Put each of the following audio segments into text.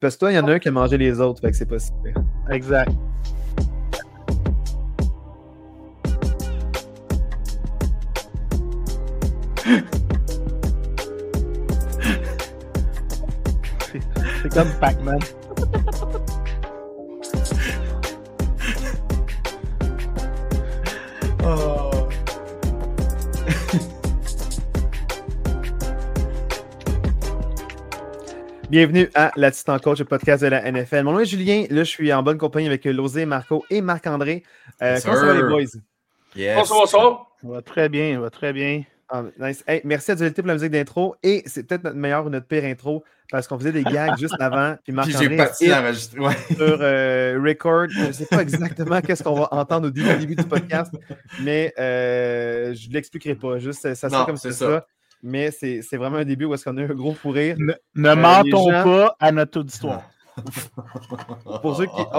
Parce que toi, il y en a un qui a mangé les autres, fait que c'est pas super. Exact. C'est comme Pac-Man. Oh. Bienvenue à l'Assistant Coach, le podcast de la NFL. Mon nom est Julien. Là, je suis en bonne compagnie avec Losé, Marco et Marc-André. Comment ça va, les boys? Yes. Bonsoir. Ça va très bien, ça va très bien. Ah, nice. Hey, merci à Dualité pour la musique d'intro. Et c'est peut-être notre meilleure ou notre pire intro parce qu'on faisait des gags juste avant. Puis Puis Marc-André j'ai parti l'enregistrer. Ouais. sur record. Je ne sais pas exactement qu'est-ce qu'on va entendre au début du podcast, mais je ne l'expliquerai pas. Juste, ça sera comme c'est ça. Mais c'est vraiment un début où est-ce qu'on a eu un gros fou rire. Ne mentons pas à notre auditoire. Pour ceux qui...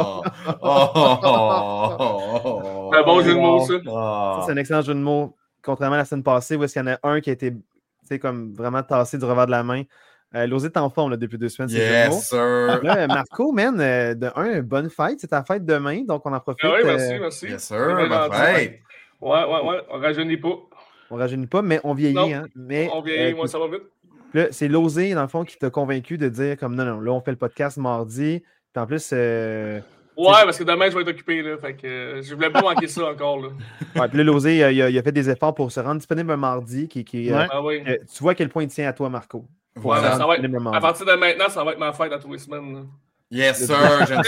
Un bon jeu de mots, ça. Ça, c'est un excellent jeu de mots. Contrairement à la semaine passée, où est-ce qu'il y en a un qui a été comme vraiment tassé du revers de la main. L'osé est en forme là, depuis 2 semaines. Yes, sir. Là, Marco, man, bonne fête. C'est ta fête demain, donc on en profite. Ah oui, merci. Yes, sir. Bonne fête. Ouais. On rajeunit pas. On rajeunit pas, mais on vieillit. Non, hein, mais, on vieillit, moi, ça va vite. Là, c'est l'osé, dans le fond, qui t'a convaincu de dire comme non, là, on fait le podcast mardi. Puis en plus... Ouais, parce que demain, je vais être occupé, là. Fait que je voulais pas manquer ça encore, là. Ouais, puis là, l'osé, il a fait des efforts pour se rendre disponible un mardi. Ah oui. Tu vois à quel point il tient à toi, Marco. Voilà. Ça va être, à partir de maintenant, ça va être ma fête à tous les semaines, là. Yes, sir. J'aime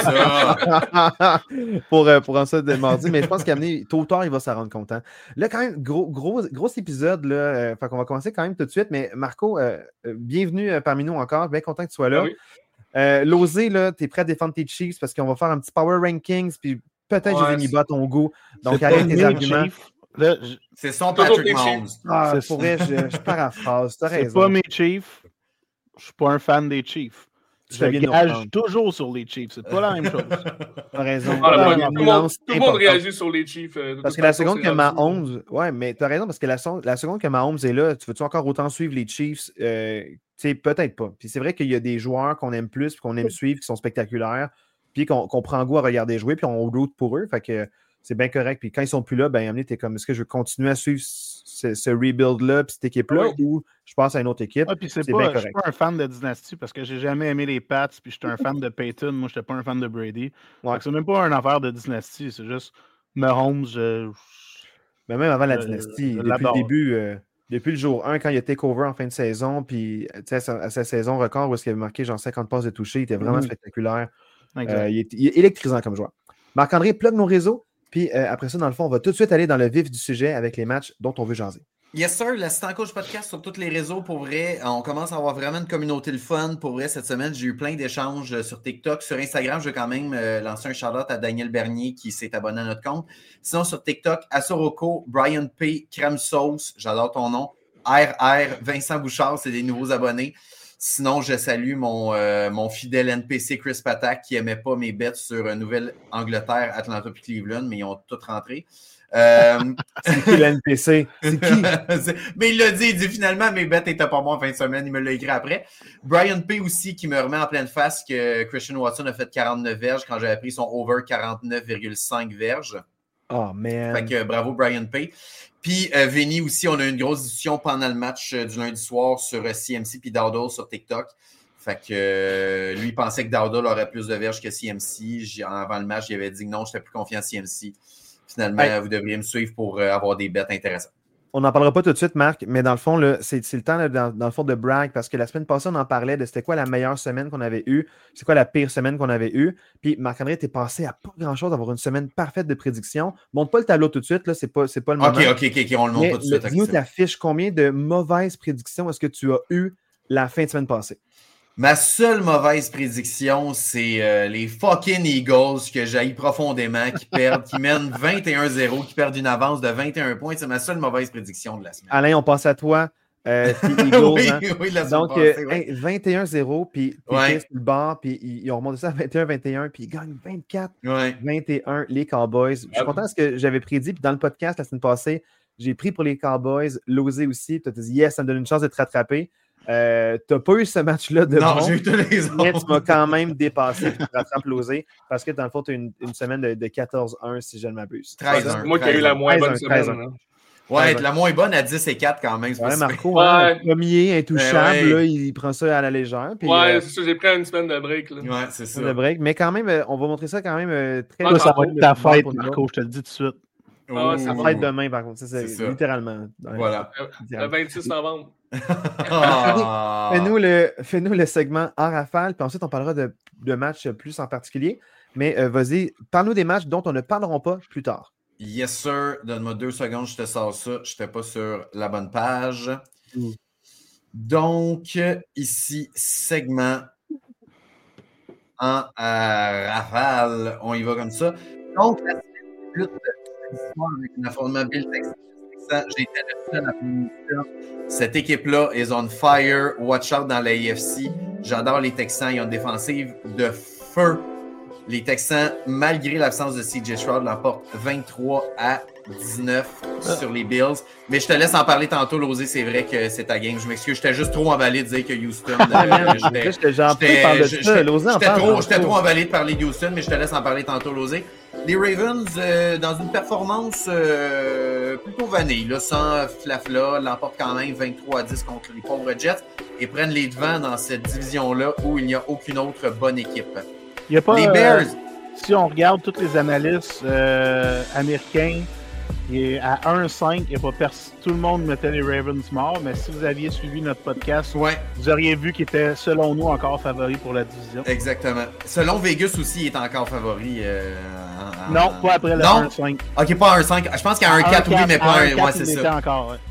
ça. pour ça de mardi, mais je pense qu'amener tôt ou tard, il va s'en rendre compte. Hein. Là, quand même, gros épisode. Là, fait qu'on va commencer quand même tout de suite. Mais Marco, bienvenue parmi nous encore. Bien content que tu sois là. Ah oui. Losé, tu es prêt à défendre tes Chiefs parce qu'on va faire un petit Power Rankings. Puis peut-être je vais m'y battre ton goût. Donc, arrête tes arguments. Là, C'est son Patrick Mahomes. Pour vrai, je paraphrase. Tu as raison. C'est pas mes Chiefs. Je suis pas un fan des Chiefs. Je gage toujours sur les Chiefs. C'est pas la même chose. T'as raison. Tout le monde réagit sur les Chiefs. Parce que la seconde que Mahomes... Ouais, mais t'as raison, parce que la seconde que Mahomes est là, tu veux-tu encore autant suivre les Chiefs? Peut-être pas. Puis c'est vrai qu'il y a des joueurs qu'on aime plus, qu'on aime suivre, qui sont spectaculaires, puis qu'on prend goût à regarder jouer, puis on route pour eux. Fait que c'est bien correct. Puis quand ils sont plus là, t'es comme, est-ce que je veux continuer à suivre ce rebuild-là, puis cette équipe-là, ou je passe à une autre équipe? Puis je suis pas un fan de Dynasty parce que j'ai jamais aimé les Pats, puis j'étais un fan de Peyton. Moi, j'étais pas un fan de Brady. Ouais. C'est même pas une affaire de Dynasty, c'est juste Mahomes. Mais même avant la Dynasty, depuis le début, depuis le jour 1, quand il a takeover en fin de saison, puis à sa saison record où est-ce qu'il avait marqué genre 50 passes de toucher, il était vraiment spectaculaire. Il est électrisant comme joueur. Marc-André, plug nos réseaux. Puis après ça, dans le fond, on va tout de suite aller dans le vif du sujet avec les matchs dont on veut jaser. Yes, sir. L'Assistant Coach Podcast sur tous les réseaux, pour vrai. On commence à avoir vraiment une communauté le fun. Pour vrai, cette semaine, j'ai eu plein d'échanges sur TikTok. Sur Instagram, je vais quand même lancer un shout-out à Daniel Bernier qui s'est abonné à notre compte. Sinon, sur TikTok, Assoroko, Brian P, Crème Sauce, j'adore ton nom, RR, Vincent Bouchard, c'est des nouveaux abonnés. Sinon, je salue mon fidèle NPC Chris Patak qui n'aimait pas mes bets sur Nouvelle-Angleterre, Atlanta puis Cleveland, mais ils ont toutes rentré. C'est qui l'NPC? C'est qui? Mais il l'a dit, il dit finalement mes bets n'étaient pas bons en fin de semaine, il me l'a écrit après. Brian P aussi qui me remet en pleine face que Christian Watson a fait 49 verges quand j'avais pris son over 49,5 verges. Oh man. Fait que bravo Brian P. Puis Vinny aussi, on a eu une grosse discussion pendant le match du lundi soir sur CMC puis Dowdle sur TikTok. Fait que lui, il pensait que Dowdle aurait plus de verges que CMC. Avant le match, il avait dit que non, j'étais plus confiant en CMC. Finalement, vous devriez me suivre pour avoir des bets intéressantes. On n'en parlera pas tout de suite, Marc, mais dans le fond, là, c'est le temps, là, dans le fond, de brag, parce que la semaine passée, on en parlait de c'était quoi la meilleure semaine qu'on avait eue, c'est quoi la pire semaine qu'on avait eue. Puis Marc-André, t'es passé à pas grand-chose d'avoir une semaine parfaite de prédiction. Montre pas le tableau tout de suite, là, c'est pas le moment. OK, on le montre pas tout de suite. Dis-nous ta fiche, combien de mauvaises prédictions est-ce que tu as eues la fin de semaine passée? Ma seule mauvaise prédiction, c'est les fucking Eagles que j'haïs profondément, qui perdent, qui mènent 21-0, qui perdent une avance de 21 points. C'est ma seule mauvaise prédiction de la semaine. Alain, on passe à toi. Eagles, oui, hein? Oui, la donc, passée, oui. 21-0, puis sur le bord, puis ils ont remonté ça à 21-21, puis ils gagnent 24-21, les Cowboys. Je suis content de ce que j'avais prédit, puis dans le podcast la semaine passée, j'ai pris pour les Cowboys, Losé aussi, puis tu as dit yes, ça me donne une chance de te rattraper. T'as pas eu ce match-là de Non, bon, j'ai eu tous les mais tu autres. m'as quand même dépassé tu m'as rattrapé Losé parce que dans le fond, tu as une semaine de 14-1 si je ne m'abuse. 13-1. C'est moi qui ai eu la moins bonne 13-1. semaine. Là. Ouais, être la moins bonne à 10-4 quand même. Ouais, Marco, Ouais. hein, premier intouchable, Ouais. là, il prend ça à la légère. Puis, Ouais, c'est ça, j'ai pris une semaine de break. Là. Ouais, c'est ça. de break. Mais quand même, on va montrer ça quand même très Ouais, Ça va être ta fête, pour nous Marco, je te le dis tout de suite. Ah ouais, Ça Ouh. va être demain, par contre. C'est ça. littéralement. Ouais, Voilà. Le 26 novembre. Ah. Fais-nous le segment en rafale, puis ensuite on parlera de matchs plus en particulier. Mais vas-y, parle-nous des matchs dont on ne parleront pas plus tard. Yes, sir. Donne-moi 2 secondes, je te sors ça. Je n'étais pas sur la bonne page. Donc, ici, segment en rafale. On y va comme ça. Donc, la semaine débute avec un affrontement Bill Texas. J'ai été le seul à finir ça. Cette équipe-là est on fire. Watch out dans la AFC. J'adore les Texans. Ils ont une défensive de feu. Les Texans, malgré l'absence de CJ Stroud, l'emportent 23-19 sur les Bills. Mais je te laisse en parler tantôt, Losé. C'est vrai que c'est ta game. Je m'excuse. J'étais juste trop emballé de dire que Houston... J'étais trop emballé de parler de Houston, mais je te laisse en parler tantôt, Losé. Les Ravens, dans une performance plutôt vanille, là, sans flafla, l'emportent quand même 23-10 contre les pauvres Jets et prennent les devants dans cette division-là où il n'y a aucune autre bonne équipe. Il y a pas, les Bears. Si on regarde tous les analystes américains, à 1-5, tout le monde mettait les Ravens morts, mais si vous aviez suivi notre podcast, vous auriez vu qu'ils étaient, selon nous, encore favoris pour la division. Exactement. Selon Vegas aussi, il est encore favori. Non, pas après le 1-5. Ok, pas 1-5. Je pense qu'il y a un 4, oui, mais pas un. Ouais, c'est ça. Encore, ouais.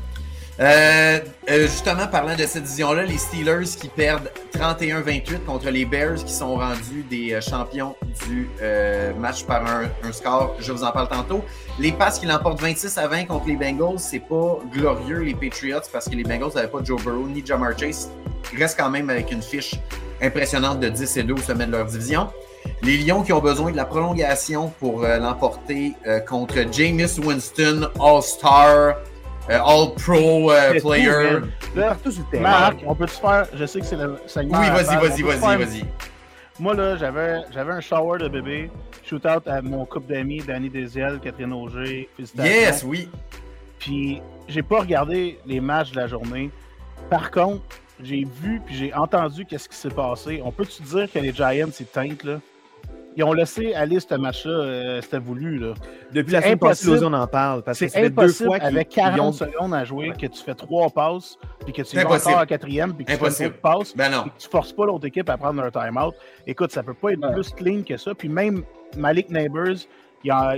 Justement, parlant de cette division-là, les Steelers qui perdent 31-28 contre les Bears qui sont rendus des champions du match par un score. Je vous en parle tantôt. Les Pats qui l'emportent 26-20 contre les Bengals, c'est pas glorieux, les Patriots, parce que les Bengals n'avaient pas Joe Burrow ni Ja'Marr Chase. Ils restent quand même avec une fiche impressionnante de 10-2 au sommet de leur division. Les Lions qui ont besoin de la prolongation pour l'emporter contre Jameis Winston, All-Star, All-Pro player. Partout sur le terrain. Marc, on peut-tu faire... Je sais que c'est le segment... Oui, vas-y. Moi, là, j'avais un shower de bébé. Shootout à mon couple d'amis, Danny Desiel, Catherine Auger. Félicitations. Yes, oui. Puis, j'ai pas regardé les matchs de la journée. Par contre, j'ai vu puis j'ai entendu qu'est-ce qui s'est passé. On peut-tu dire que les Giants, ils teintent, là? Ils ont laissé aller ce match-là, c'était voulu, là. Depuis la semaine passée, on en parle. Parce que c'est impossible, 2 fois avec 40 secondes à jouer, que tu fais 3 passes, puis que tu vas encore à 4e, puis que tu fais 3 passes, puis que tu forces pas l'autre équipe à prendre leur time-out. Écoute, ça peut pas être plus clean que ça. Puis même Malik Neighbors, il a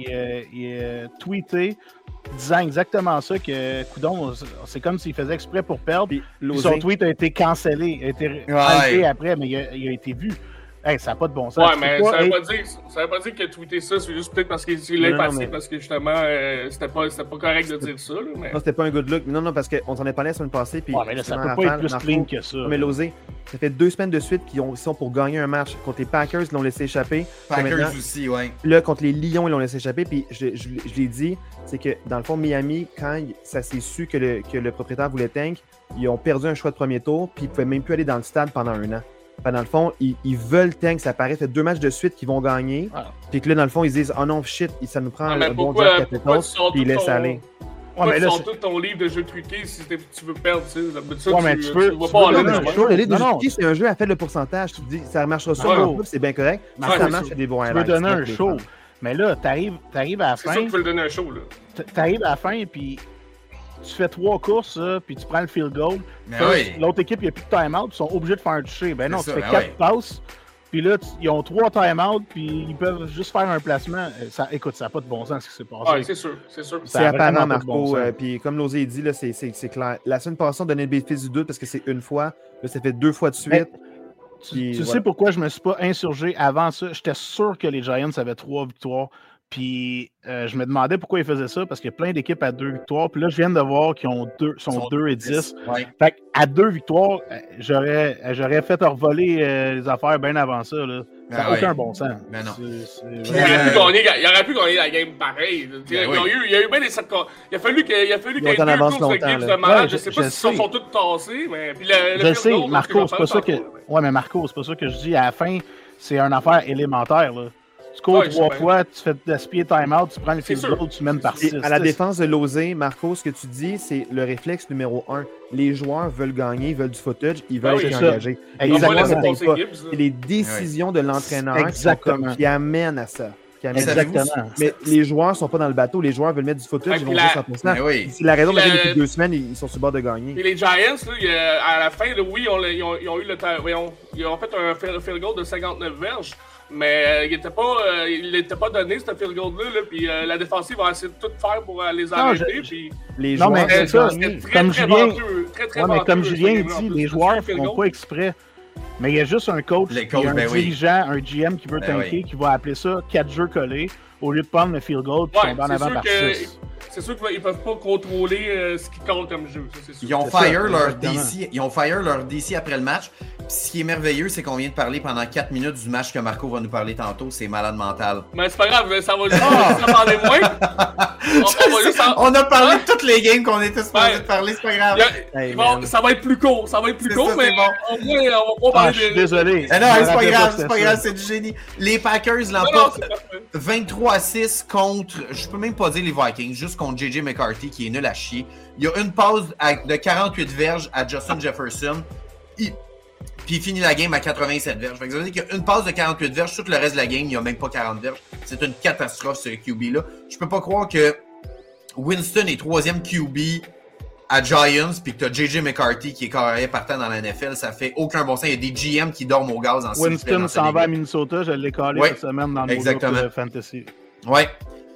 tweeté disant exactement ça, que coudon, c'est comme s'il faisait exprès pour perdre. Puis son tweet a été cancellé, a été enlevé après, mais il a été vu. Hey, ça n'a pas de bon sens. Ouais, mais ça veut pas dire qu'il a tweeté ça, c'est juste peut-être parce qu'il l'a passé, parce que justement, c'était pas correct de dire ça. Là, mais... Non, c'était pas un good look. Non, parce qu'on s'en est parlé la semaine passée. Puis mais là, ça peut pas être plus clean que ça. Mais Losé, ça fait 2 semaines de suite qu'ils sont pour gagner un match. Contre les Packers, ils l'ont laissé échapper. Packers aussi, ouais. Là, contre les Lions, ils l'ont laissé échapper. Puis je l'ai dit, c'est que dans le fond, Miami, quand ça s'est su que le propriétaire voulait tank, ils ont perdu un choix de premier tour, puis ils ne pouvaient même plus aller dans le stade pendant 1 an. Enfin, dans le fond, ils veulent tank, ça paraît. Ça fait 2 matchs de suite qu'ils vont gagner. Puis que là, dans le fond, ils disent « Oh non, shit, ça nous prend un bon draft capital. » Puis ils laissent aller. Ouais, mais là, tout ton livre de jeu truqué si tu veux perdre, tu sais. Ouais, mais tu peux pas aller. Le livre de jeu truqué, c'est un jeu à faire le pourcentage. Tu te dis, ça marchera sur le c'est bien correct. Si ça marche, c'est des bons highlights. Tu peux donner un show. Mais là, t'arrives à la fin. C'est sûr que tu peux le donner un show, là. T'arrives à la fin, puis tu fais 3 courses, puis tu prends le field goal. L'autre équipe, il n'y a plus de time-out, ils sont obligés de faire un toucher. Ben non, tu fais 4 passes, puis là, ils ont 3 time-out, puis ils peuvent juste faire un placement. Écoute, ça n'a pas de bon sens ce qui s'est passé. Ouais, c'est sûr. C'est apparent, Marco. Puis comme Losé dit, là, c'est clair. La semaine passée, on donnait le bénéfice du doute parce que c'est 1 fois. Là, ça fait 2 fois de suite. Tu sais pourquoi je me suis pas insurgé avant ça? J'étais sûr que les Giants avaient 3 victoires. Puis je me demandais pourquoi ils faisaient ça, parce qu'il y a plein d'équipes à 2 victoires. Puis là, je viens de voir qu'ils sont 2-10. Ouais. Fait qu'à 2 victoires, j'aurais fait revoler les affaires bien avant ça. Là. Ça n'a aucun bon sens. Mais non. Il aurait pu gagner la game pareil. Il y a eu bien des circonstances. Il a fallu qu'il y ait 2 courses de games de malade. Je ne sais pas s'ils sont tous tassés. Mais puis je sais, Marco, c'est pas ça que. Ouais, mais Marco, c'est pas ça que je dis. À la fin, c'est une affaire élémentaire. Là. Tu cours 3 fois, tu fais gaspiller time-out, tu prends le field goal, tu mènes par 6. À la défense de Losey, Marco, ce que tu dis, c'est le réflexe numéro 1. Les joueurs veulent gagner, ils veulent du footage, ils veulent être engagés. C'est les décisions de l'entraîneur qui amènent à ça. Exactement. Mais les joueurs ne sont pas dans le bateau, les joueurs veulent mettre du footage, ils vont juste en postant. C'est la raison pour laquelle depuis 2 semaines, ils sont sur le bord de gagner. Et les Giants, là, à la fin, là, oui, ils ont eu ils ont fait un field goal de 59 verges. Mais il n'était pas donné, ce field goal-là. Puis la défensive va essayer de tout faire pour les arrêter. Puis... Les joueurs, mais c'est ça. Comme Julien dit, les joueurs ne font pas exprès. Mais il y a juste un coach, un dirigeant, un GM qui veut tanker, qui va appeler ça 4 jeux collés au lieu de prendre le field goal et tomber en avant par 6. C'est sûr qu'ils ne peuvent pas contrôler ce qui compte comme jeu. Ça, c'est sûr. Ils ont fire leur DC après le match. Ce qui est merveilleux, c'est qu'on vient de parler pendant 4 minutes du match que Marco va nous parler tantôt. C'est malade mental. Mais c'est pas grave, ça va juste en parler moins. On a parlé de toutes les games qu'on était supposés de parler, c'est pas grave. Ça va être plus court, mais au moins, on va pas parler je suis désolé. Non, c'est pas grave, c'est du génie. Les Packers l'emportent 23-6 contre, je peux même pas dire les Vikings, juste contre J.J. McCarthy qui est nul à chier. Il y a une pause de 48 verges à Justin Jefferson. Puis il finit la game à 87 verges. Ça veut dire qu'il y a une passe de 48 verges, tout le reste de la game, il n'y a même pas 40 verges. C'est une catastrophe, ce QB-là. Je peux pas croire que Winston est 3e QB à Giants, puis que tu as J.J. McCarthy qui est carré partant dans la NFL. Ça fait aucun bon sens. Il y a des GM qui dorment au gaz en Winston s'en va à Minnesota, je l'ai collé cette semaine dans le groupe Fantasy. Ouais.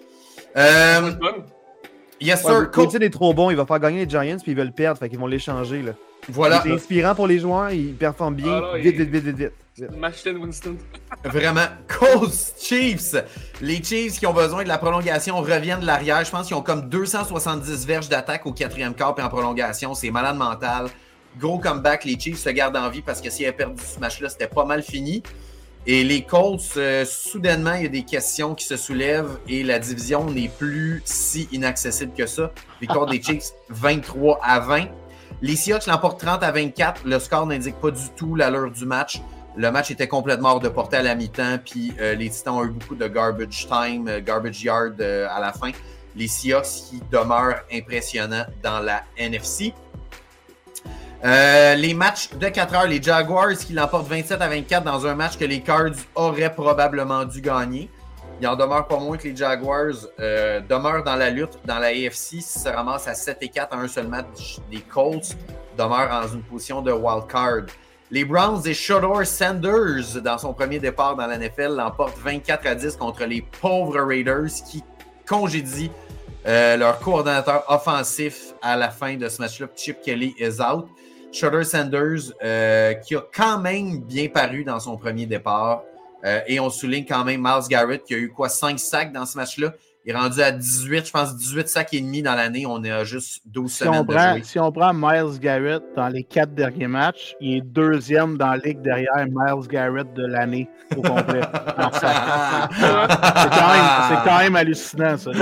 Yes, sir. Winston est trop bon, il va faire gagner les Giants, puis ils veulent perdre, fait qu'ils vont l'échanger, là. Voilà. C'est inspirant pour les joueurs, ils performent bien. Vite. Machine Winston. Vraiment. Colts Chiefs. Les Chiefs qui ont besoin de la prolongation reviennent de l'arrière. Je pense qu'ils ont comme 270 verges d'attaque au 4e quart puis en prolongation. C'est malade mental. Gros comeback. Les Chiefs se gardent en vie parce que s'ils avaient perdu ce match-là, c'était pas mal fini. Et les Colts, soudainement, il y a des questions qui se soulèvent et la division n'est plus si inaccessible que ça. Victoire des Chiefs 23-20. Les Seahawks l'emportent 30-24. Le score n'indique pas du tout l'allure du match. Le match était complètement hors de portée à la mi-temps. Puis les Titans ont eu beaucoup de garbage time, garbage yard à la fin. Les Seahawks qui demeurent impressionnants dans la NFC. Les matchs de 4 heures, les Jaguars qui l'emportent 27-24 dans un match que les Cards auraient probablement dû gagner. Il en demeure pas moins que les Jaguars demeurent dans la lutte dans la AFC. Si se ramassent à 7-4 à un seul match, les Colts demeurent dans une position de wild card. Les Browns et Shedeur Sanders, dans son premier départ dans la NFL, l'emportent 24-10 contre les pauvres Raiders qui congédient leur coordonnateur offensif à la fin de ce match-là. Chip Kelly is out. Shedeur Sanders qui a quand même bien paru dans son premier départ. Et on souligne quand même Myles Garrett qui a eu 5 sacs dans ce match-là. Il est rendu à 18, je pense 18 sacs et demi dans l'année. On est à juste 12 semaines de jouer. Si on prend Myles Garrett dans les 4 derniers matchs, il est 2e dans la ligue derrière Myles Garrett de l'année au complet. C'est quand même hallucinant, ça.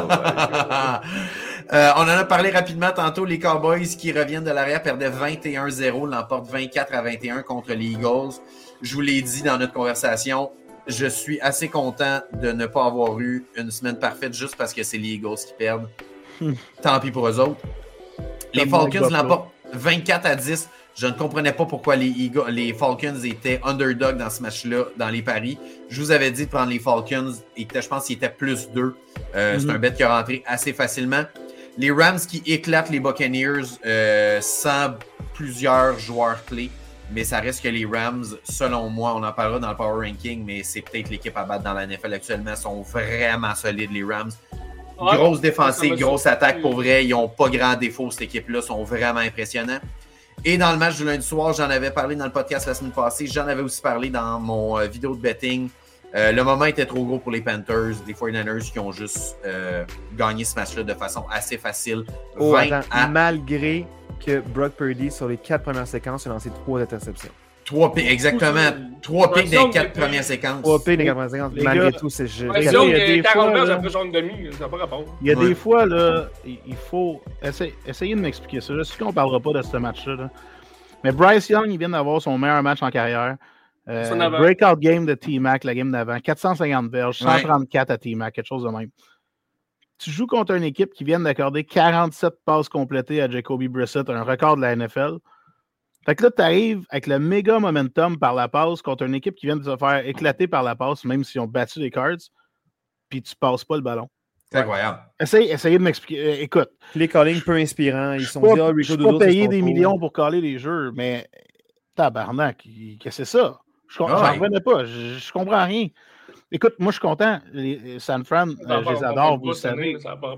On en a parlé rapidement tantôt. Les Cowboys qui reviennent de l'arrière perdaient 21-0, l'emportent 24-21 contre les Eagles. Je vous l'ai dit dans notre conversation, je suis assez content de ne pas avoir eu une semaine parfaite juste parce que c'est les Eagles qui perdent. Tant pis pour eux autres. Les Falcons l'emportent 24-10. Je ne comprenais pas pourquoi les Falcons étaient underdog dans ce match-là, dans les paris. Je vous avais dit de prendre les Falcons et je pense qu'ils étaient plus 2. C'est un bet qui est rentré assez facilement. Les Rams qui éclatent les Buccaneers sans plusieurs joueurs clés. Mais ça reste que les Rams, selon moi, on en parlera dans le Power Ranking, mais c'est peut-être l'équipe à battre dans la NFL actuellement. Ils sont vraiment solides, les Rams. Ouais, grosse défensive, grosse attaque, pour vrai. Ils n'ont pas grand défaut, cette équipe-là. Ils sont vraiment impressionnants. Et dans le match du lundi soir, j'en avais parlé dans le podcast la semaine passée. J'en avais aussi parlé dans mon vidéo de betting Le moment était trop gros pour les Panthers, des 49ers qui ont juste gagné ce match-là de façon assez facile. Malgré que Brock Purdy, sur les 4 premières séquences, a lancé 3 interceptions. 3 pics, exactement. 3 pics des 4 premières séquences. 3 pics des 4 premières séquences. Malgré tout, c'est juste. Il y a des 40 verges après genre demi, ça n'a pas rapport. Il y a des fois, là, il faut essayer de m'expliquer ça. Je sais qu'on ne parlera pas de ce match-là. Là. Mais Bryce Young, il vient d'avoir son meilleur match en carrière. Breakout game de T-Mac, la game d'avant. 450 verges, 134 à T-Mac, quelque chose de même. Tu joues contre une équipe qui vient d'accorder 47 passes complétées à Jacoby Brissett, un record de la NFL. Fait que là, tu arrives avec le méga momentum par la passe contre une équipe qui vient de se faire éclater par la passe, même s'ils ont battu les Cards, puis tu passes pas le ballon. C'est incroyable. Essayez de m'expliquer. Écoute. Les callings peu inspirants. Ils sont dit, Rico Dodo, pas payer des millions pour caller les jeux, mais tabarnak, qu'est-ce que c'est ça? J'en revenais pas. Je comprends rien. Écoute, moi, je suis content. Les San Fran, je les adore, vous le savez.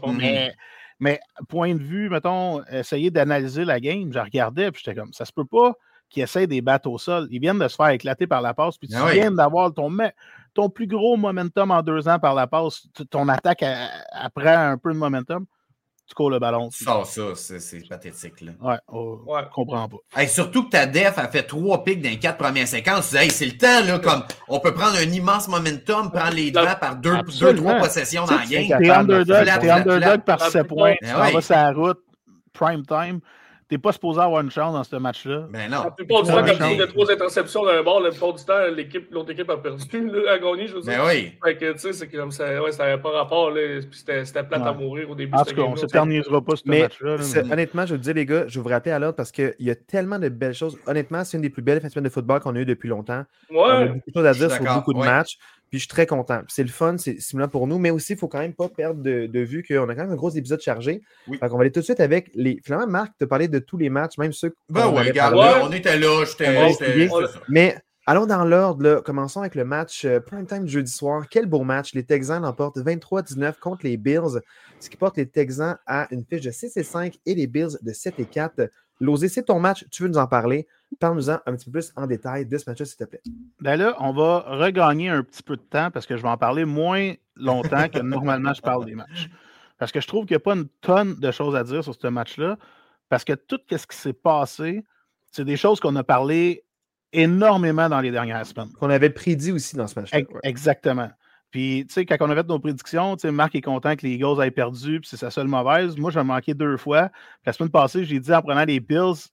Mais point de vue, mettons, essayer d'analyser la game, je regardais, puis j'étais comme, ça se peut pas qu'ils essayent des battes au sol. Ils viennent de se faire éclater par la passe, puis tu viens d'avoir ton plus gros momentum en 2 ans par la passe. Ton attaque après un peu de momentum, tu cours le ballon. Ça, c'est pathétique. Là. Ouais, je comprends pas. Hey, surtout que ta def a fait 3 pics dans les 4 premières séquences. Hey, c'est le temps, là, comme on peut prendre un immense momentum, prendre les devants par 2-3 possessions dans la game. T'es underdog par 7 points, tu vas sur la route, prime time. T'es pas supposé avoir une chance dans ce match-là. Ben non. La plupart du temps, quand il y a 3 interceptions d'un bord, la plupart du temps, l'autre équipe a perdu, là, a gagné, je veux dire. Ben oui. Fait que, tu sais, c'est comme ça, ça n'avait pas rapport, là, puis c'était plate à mourir au début. En tout cas, on ne s'éternisera pas ce match-là. Honnêtement, je veux te dire, les gars, je vais vous rappeler à l'ordre parce qu'il y a tellement de belles choses. Honnêtement, c'est une des plus belles fins de semaine de football qu'on a eu depuis longtemps. Ouais. On a beaucoup de choses à dire sur beaucoup de matchs. Puis je suis très content. Puis c'est le fun, c'est stimulant pour nous, mais aussi, il ne faut quand même pas perdre de vue qu'on a quand même un gros épisode chargé. Oui. Fait qu'on va aller tout de suite avec les. Finalement, Marc, tu as parlé de tous les matchs, même ceux on était là, j'étais. Mais allons dans l'ordre, là. Commençons avec le match prime time jeudi soir. Quel beau match. Les Texans l'emportent 23-19 contre les Bills, ce qui porte les Texans à une fiche de 6-5 et les Bills de 7-4. Losé, c'est ton match, tu veux nous en parler. Parle-nous-en un petit peu plus en détail de ce match-là, s'il te plaît. Ben là, on va regagner un petit peu de temps parce que je vais en parler moins longtemps que normalement je parle des matchs. Parce que je trouve qu'il n'y a pas une tonne de choses à dire sur ce match-là. Parce que tout ce qui s'est passé, c'est des choses qu'on a parlé énormément dans les dernières semaines. Qu'on avait prédit aussi dans ce match-là. Exactement. Puis, tu sais, quand on a fait nos prédictions, tu sais, Marc est content que les Eagles aient perdu, puis c'est sa seule mauvaise. Moi, j'ai manqué 2 fois. Puis la semaine passée, j'ai dit en prenant les Bills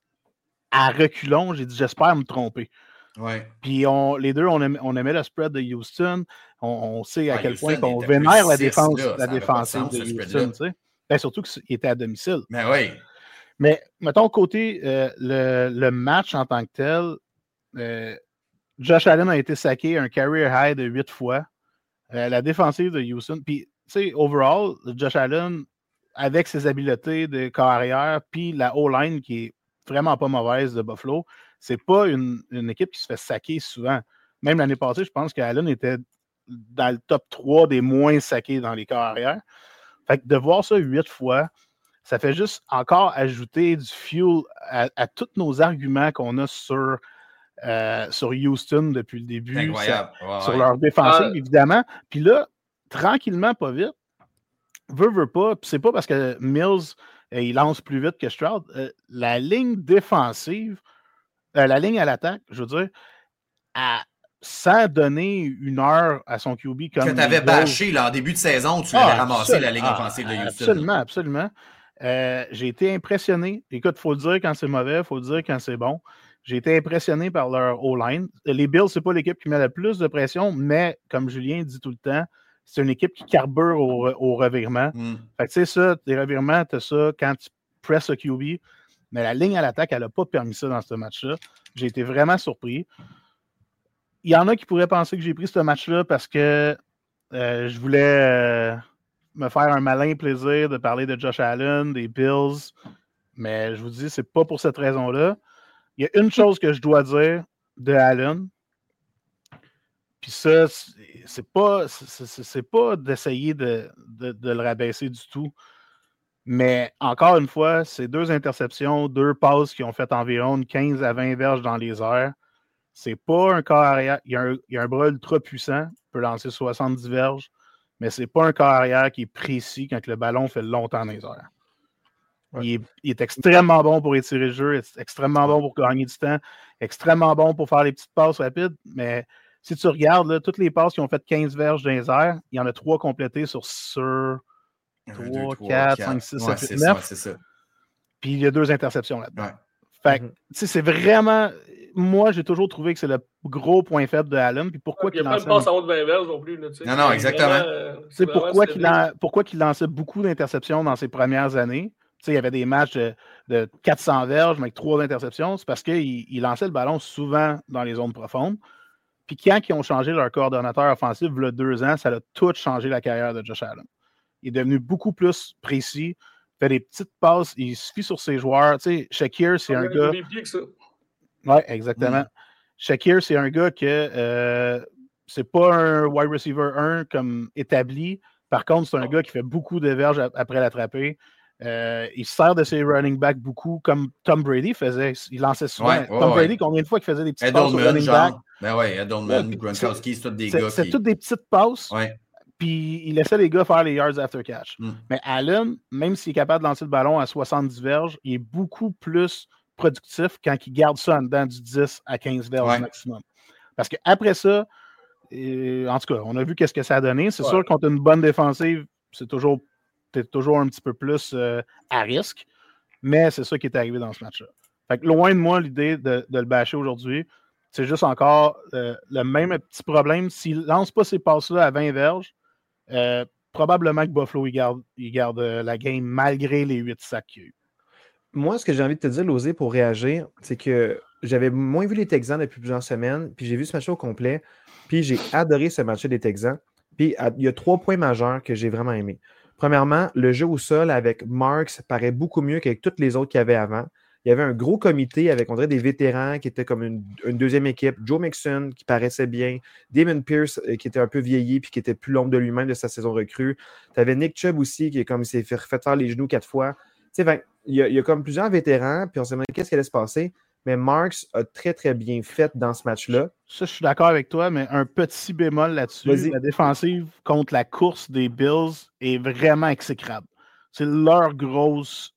à reculons, j'ai dit j'espère me tromper. Ouais. Puis les deux, on aimait le spread de Houston. On sait à quel point on vénère la défensive de Houston. Tu sais. Ben, surtout qu'il était à domicile. Ben oui. Mais, mettons, côté le match en tant que tel, Josh Allen a été saqué un career high de 8 fois. La défensive de Houston. Puis, tu sais, overall, Josh Allen, avec ses habiletés de carrière, puis la O-line qui est vraiment pas mauvaise de Buffalo, c'est pas une équipe qui se fait saquer souvent. Même l'année passée, je pense qu'Allen était dans le top 3 des moins saqués dans les carrières. Fait que de voir ça 8 fois, ça fait juste encore ajouter du fuel à tous nos arguments qu'on a sur Houston depuis le début, sur leur défensive, évidemment. Puis là, tranquillement, pas vite, veut pas, puis c'est pas parce que Mills, il lance plus vite que Stroud, la ligne défensive, la ligne à l'attaque, je veux dire, sans donner une heure à son QB comme... Que tu avais bâché là, en début de saison, tu l'avais ramassé la ligne offensive de Houston. Absolument. J'ai été impressionné. Écoute, il faut le dire quand c'est mauvais, il faut le dire quand c'est bon. J'ai été impressionné par leur O-line. Les Bills, c'est pas l'équipe qui met le plus de pression, mais comme Julien dit tout le temps, c'est une équipe qui carbure au revirement. Fait que tu sais ça, des revirements, tu as ça quand tu presses le QB, mais la ligne à l'attaque, elle n'a pas permis ça dans ce match-là. J'ai été vraiment surpris. Il y en a qui pourraient penser que j'ai pris ce match-là parce que je voulais me faire un malin plaisir de parler de Josh Allen, des Bills, mais je vous dis, c'est pas pour cette raison-là. Il y a une chose que je dois dire de Allen, puis ça, c'est pas d'essayer de le rabaisser du tout, mais encore une fois, c'est 2 interceptions, 2 passes qui ont fait environ 15 à 20 verges dans les airs. C'est pas un corps arrière. Il y a un bras ultra puissant, il peut lancer 70 verges, mais c'est pas un corps arrière qui est précis quand le ballon fait longtemps dans les airs. Ouais. Il est extrêmement bon pour étirer le jeu, extrêmement bon pour gagner du temps, extrêmement bon pour faire les petites passes rapides, mais si tu regardes, là, toutes les passes qui ont fait 15 verges dans les airs, il y en a 3 complétées sur 3, 4, 5, 6, 7, 8, 9. C'est ça. Puis il y a 2 interceptions là-dedans. Ouais. Fait que, c'est vraiment... Moi, j'ai toujours trouvé que c'est le gros point faible de Allen. Puis pourquoi il n'y a pas de passe en haut de 20 verges non plus. Là, non, exactement. C'est pourquoi il lançait beaucoup d'interceptions dans ses premières années. Il y avait des matchs de 400 verges, mais avec 3 interceptions. C'est parce qu'il lançait le ballon souvent dans les zones profondes. Puis quand ils ont changé leur coordonnateur offensif, il y a 2 ans, ça a tout changé la carrière de Josh Allen. Il est devenu beaucoup plus précis, fait des petites passes, il suffit sur ses joueurs. Shakir, c'est un gars... Oui, exactement. Shakir, c'est un gars que c'est pas un wide receiver 1 comme établi. Par contre, c'est un gars qui fait beaucoup de verges après l'attraper. Il sert de ses running backs beaucoup, comme Tom Brady faisait. Il lançait souvent. Tom Brady, combien de fois il faisait des petites passes au running back? Ben oui, Edelman, Gronkowski, c'est tous des gars c'est toutes des petites passes. Ouais. Puis il laissait les gars faire les yards after catch. Mais Allen, même s'il est capable de lancer le ballon à 70 verges, il est beaucoup plus productif quand il garde ça en dedans du 10 à 15 verges maximum. Parce qu'après ça, en tout cas, on a vu qu'est-ce que ça a donné. C'est sûr contre une bonne défensive, t'es toujours un petit peu plus à risque, mais c'est ça qui est arrivé dans ce match-là. Fait que loin de moi l'idée de le bâcher aujourd'hui. C'est juste encore le même petit problème. S'il ne lance pas ces passes-là à 20 verges, probablement que Buffalo il garde la game malgré les 8 sacs qu'il y a eu. Moi, ce que j'ai envie de te dire, Losé, pour réagir, c'est que j'avais moins vu les Texans depuis plusieurs semaines, puis j'ai vu ce match au complet, puis j'ai adoré ce match des Texans. Puis il y a 3 points majeurs que j'ai vraiment aimés. Premièrement, le jeu au sol avec Marks paraît beaucoup mieux qu'avec toutes les autres qu'il y avait avant. Il y avait un gros comité avec, on dirait, des vétérans qui étaient comme une deuxième équipe. Joe Mixon qui paraissait bien. Damon Pierce qui était un peu vieilli puis qui était plus l'ombre de lui-même de sa saison recrue. Tu avais Nick Chubb aussi qui s'est fait faire les genoux 4 fois. Tu sais, il y a comme plusieurs vétérans puis on s'est demandé qu'est-ce qui allait se passer. Mais Marks a très, très bien fait dans ce match-là. Ça, je suis d'accord avec toi, mais un petit bémol là-dessus. Vas-y. La défensive contre la course des Bills est vraiment exécrable. C'est leur grosse...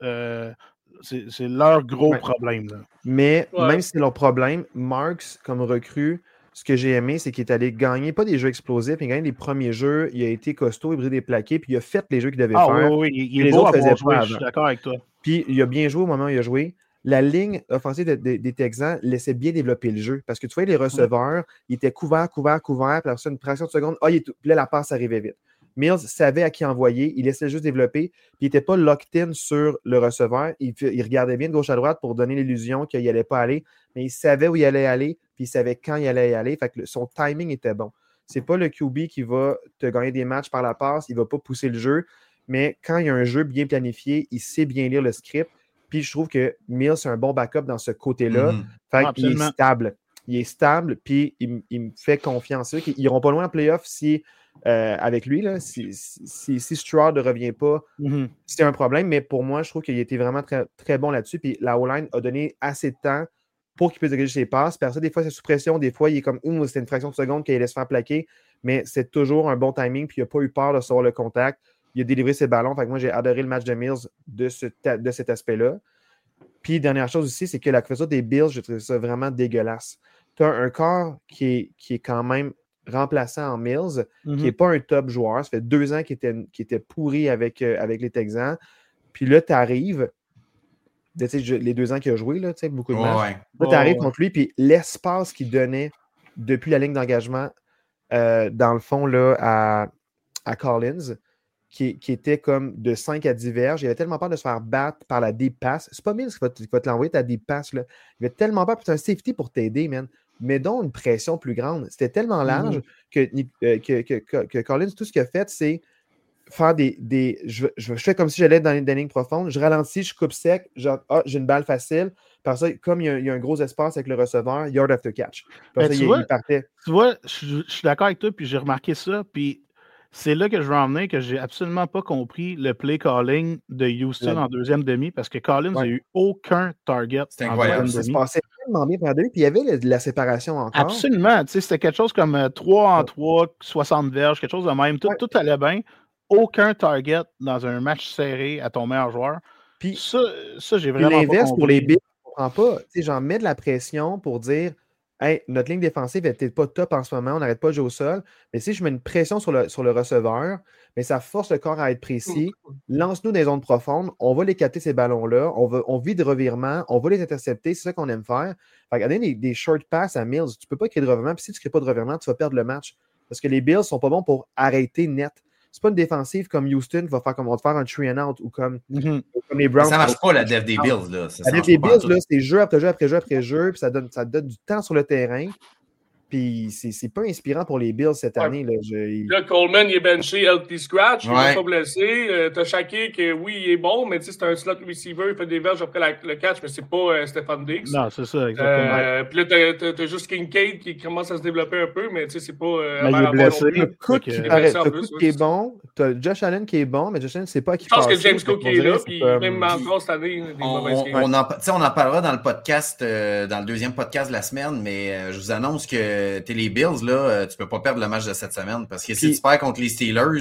C'est leur gros problème. Là. Mais même si c'est leur problème, Marks, comme recrue, ce que j'ai aimé, c'est qu'il est allé gagner, pas des jeux explosifs, mais gagner les premiers jeux. Il a été costaud, il a brisé des plaqués, puis il a fait les jeux qu'il devait faire. Oui, il est beau à jouer, je suis d'accord avec toi. Puis il a bien joué au moment où il a joué. La ligne offensive des Texans laissait bien développer le jeu. Parce que tu vois, les receveurs, ils étaient couverts, puis après ça, une fraction de seconde, puis là, la passe arrivait vite. Mills savait à qui envoyer, il laissait juste développer, puis il n'était pas locked-in sur le receveur. Il regardait bien de gauche à droite pour donner l'illusion qu'il n'allait pas aller, mais il savait où il allait aller, puis il savait quand il allait y aller. Fait que son timing était bon. C'est pas le QB qui va te gagner des matchs par la passe, il ne va pas pousser le jeu, mais quand il y a un jeu bien planifié, il sait bien lire le script. Puis je trouve que Mills, c'est un bon backup dans ce côté-là. Fait qu'il est stable. Il est stable, puis il me fait confiance. Ils n'iront pas loin en playoff si, avec lui, là, si Stroud ne revient pas, c'est un problème. Mais pour moi, je trouve qu'il était vraiment très, très bon là-dessus. Puis la O-line a donné assez de temps pour qu'il puisse diriger ses passes. Parce que des fois, c'est sous pression. Des fois, il est comme c'est une fraction de seconde qu'il laisse faire plaquer. Mais c'est toujours un bon timing. Puis il n'a pas eu peur de recevoir le contact. Il a délivré ses ballons. Fait que moi, j'ai adoré le match de Mills de cet aspect-là. Puis, dernière chose aussi, c'est que la couverture des Bills, je trouve ça vraiment dégueulasse. Tu as un corps qui est quand même remplaçant en Mills, qui n'est pas un top joueur. Ça fait 2 ans qu'il était pourri avec les Texans. Puis là, tu arrives, les 2 ans qu'il a joué, là, beaucoup de matchs. Là, tu arrives contre lui, puis l'espace qu'il donnait depuis la ligne d'engagement, dans le fond, là, à Collins, qui était comme de 5 à 10 verges. Il avait tellement peur de se faire battre par la deep pass. C'est pas Mills qui va te l'envoyer, ta deep pass. Là. Il avait tellement peur, c'est un safety pour t'aider, man. Mais donc une pression plus grande. C'était tellement large que Collins, tout ce qu'il a fait, c'est faire je fais comme si j'allais dans des lignes profondes. Je ralentis, je coupe sec. Genre, j'ai une balle facile. Par ça, comme il y a un gros espace avec le receveur, yard after catch. Par ça, il partait. Tu vois, je suis d'accord avec toi, puis j'ai remarqué ça, puis C'est là que je veux en venir, que j'ai absolument pas compris le play calling de Houston en deuxième demi, parce que Collins n'a eu aucun target en deuxième demi. Ça se passait tellement bien pendant deux, puis il y avait de la séparation encore. Absolument. C'était quelque chose comme 3 en 3, 60 verges, quelque chose de même. Tout allait bien. Aucun target dans un match serré à ton meilleur joueur. Puis ça j'ai vraiment pas compris. L'inverse pour les Bills, je comprends pas. J'en mets de la pression pour dire hey, notre ligne défensive n'est peut-être pas top en ce moment, on n'arrête pas de jouer au sol. Mais si je mets une pression sur le receveur, mais ça force le corps à être précis. Lance-nous dans les zones profondes, on va les capter ces ballons-là, on vit de revirements, on va les intercepter, c'est ça qu'on aime faire. Fait que, regardez des short passes à Mills, tu ne peux pas créer de revirement, puis si tu ne crées pas de revirement, tu vas perdre le match. Parce que les Bills ne sont pas bons pour arrêter net. C'est pas une défensive comme Houston qui va faire comme on va faire un 3-and-out ou comme les Browns. Ça marche pas la def des Bills. Là. La def des Bills, là, c'est jeu après jeu après jeu après jeu, puis ça donne du temps sur le terrain. Puis c'est pas inspirant pour les Bills cette année. Là, Coleman, il est benché, LP Scratch, il n'est pas blessé. T'as Shaqiri qui, oui, il est bon, mais c'est un slot receiver, il fait des verges après le catch, mais c'est pas Stefan Diggs. Non, c'est ça, exactement. Puis là, t'as juste Kincaid qui commence à se développer un peu, mais c'est pas... mais il est blessé. T'as Cook qui est bon, t'as Josh Allen qui est bon, mais Josh Allen, c'est pas qui passe. Je pense que James Cook est là, puis même encore cette année, on en parlera dans le podcast, dans le deuxième podcast de la semaine, mais je vous annonce que t'es les Bills, là, tu peux pas perdre le match de cette semaine parce que si tu perds contre les Steelers,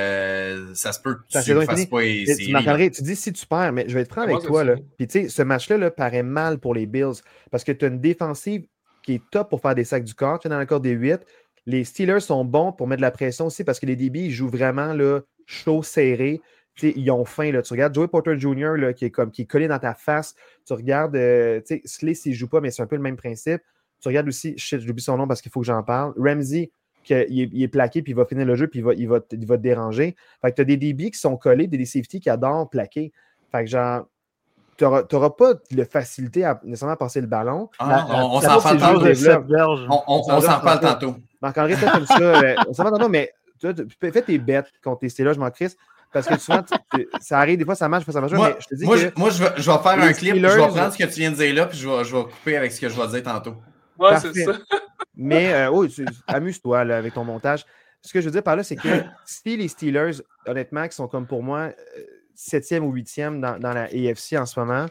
ça se peut que tu ne fasses pas les séries. Marc-André, tu dis si tu perds, mais je vais être franc avec toi. Puis tu sais, ce match-là paraît mal pour les Bills parce que tu as une défensive qui est top pour faire des sacs du corps. Tu es dans le corps des 8. Les Steelers sont bons pour mettre de la pression aussi parce que les DB, ils jouent vraiment là, chaud, serré. T'sais, ils ont faim. Là. Tu regardes Joey Porter Jr. Là, qui est collé dans ta face. Tu regardes Slay s'il ne joue pas, mais c'est un peu le même principe. Tu regardes aussi, j'oublie son nom parce qu'il faut que j'en parle. Ramsey, il est plaqué, puis il va finir le jeu, puis il va te déranger. Fait que tu as des DB qui sont collés, des safety qui adorent plaquer. Fait que genre, tu n'auras pas de facilité à nécessairement passer le ballon. On s'en parle tantôt. On s'en parle tantôt. Marc-André, toi, comme ça, on s'en parle tantôt, mais toi, fais tes bêtes contre tes Steelers, je m'en crisse. Parce que souvent, ça arrive, des fois, ça marche, ça marche. Mais je te dis moi, je vais faire un clip, Steelers, je vais prendre ce que tu viens de dire là, puis je vais couper avec ce que je vais dire tantôt. Ouais, c'est ça. Mais amuse-toi là, avec ton montage. Ce que je veux dire par là, c'est que si les Steelers, honnêtement, qui sont comme pour moi 7e ou 8e dans la AFC en ce moment,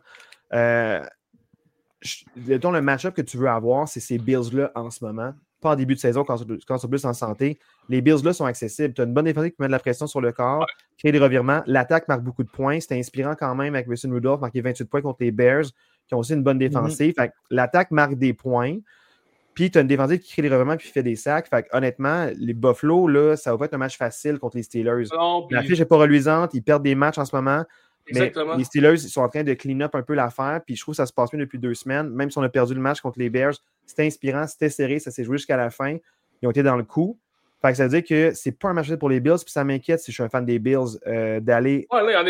le match-up que tu veux avoir, c'est ces Bills-là en ce moment. Pas en début de saison, quand ils sont plus en santé. Les Bills-là sont accessibles. Tu as une bonne défensive qui met de la pression sur le corps, crée des revirements. L'attaque marque beaucoup de points. C'était inspirant quand même avec Mason Rudolph, marqué 28 points contre les Bears, qui ont aussi une bonne défensive. Fait que l'attaque marque des points. Puis tu as une défensive qui crée des revirements puis qui fait des sacs. Fait que, honnêtement, les Buffalo, là, ça va pas être un match facile contre les Steelers. La fiche n'est pas reluisante. Ils perdent des matchs en ce moment. Exactement. Mais les Steelers, ils sont en train de clean up un peu l'affaire. Puis je trouve que ça se passe mieux depuis 2 semaines. Même si on a perdu le match contre les Bears, c'était inspirant, c'était serré, ça s'est joué jusqu'à la fin. Ils ont été dans le coup. Fait que ça veut dire que c'est pas un match pour les Bills. Puis ça m'inquiète si je suis un fan des Bills d'aller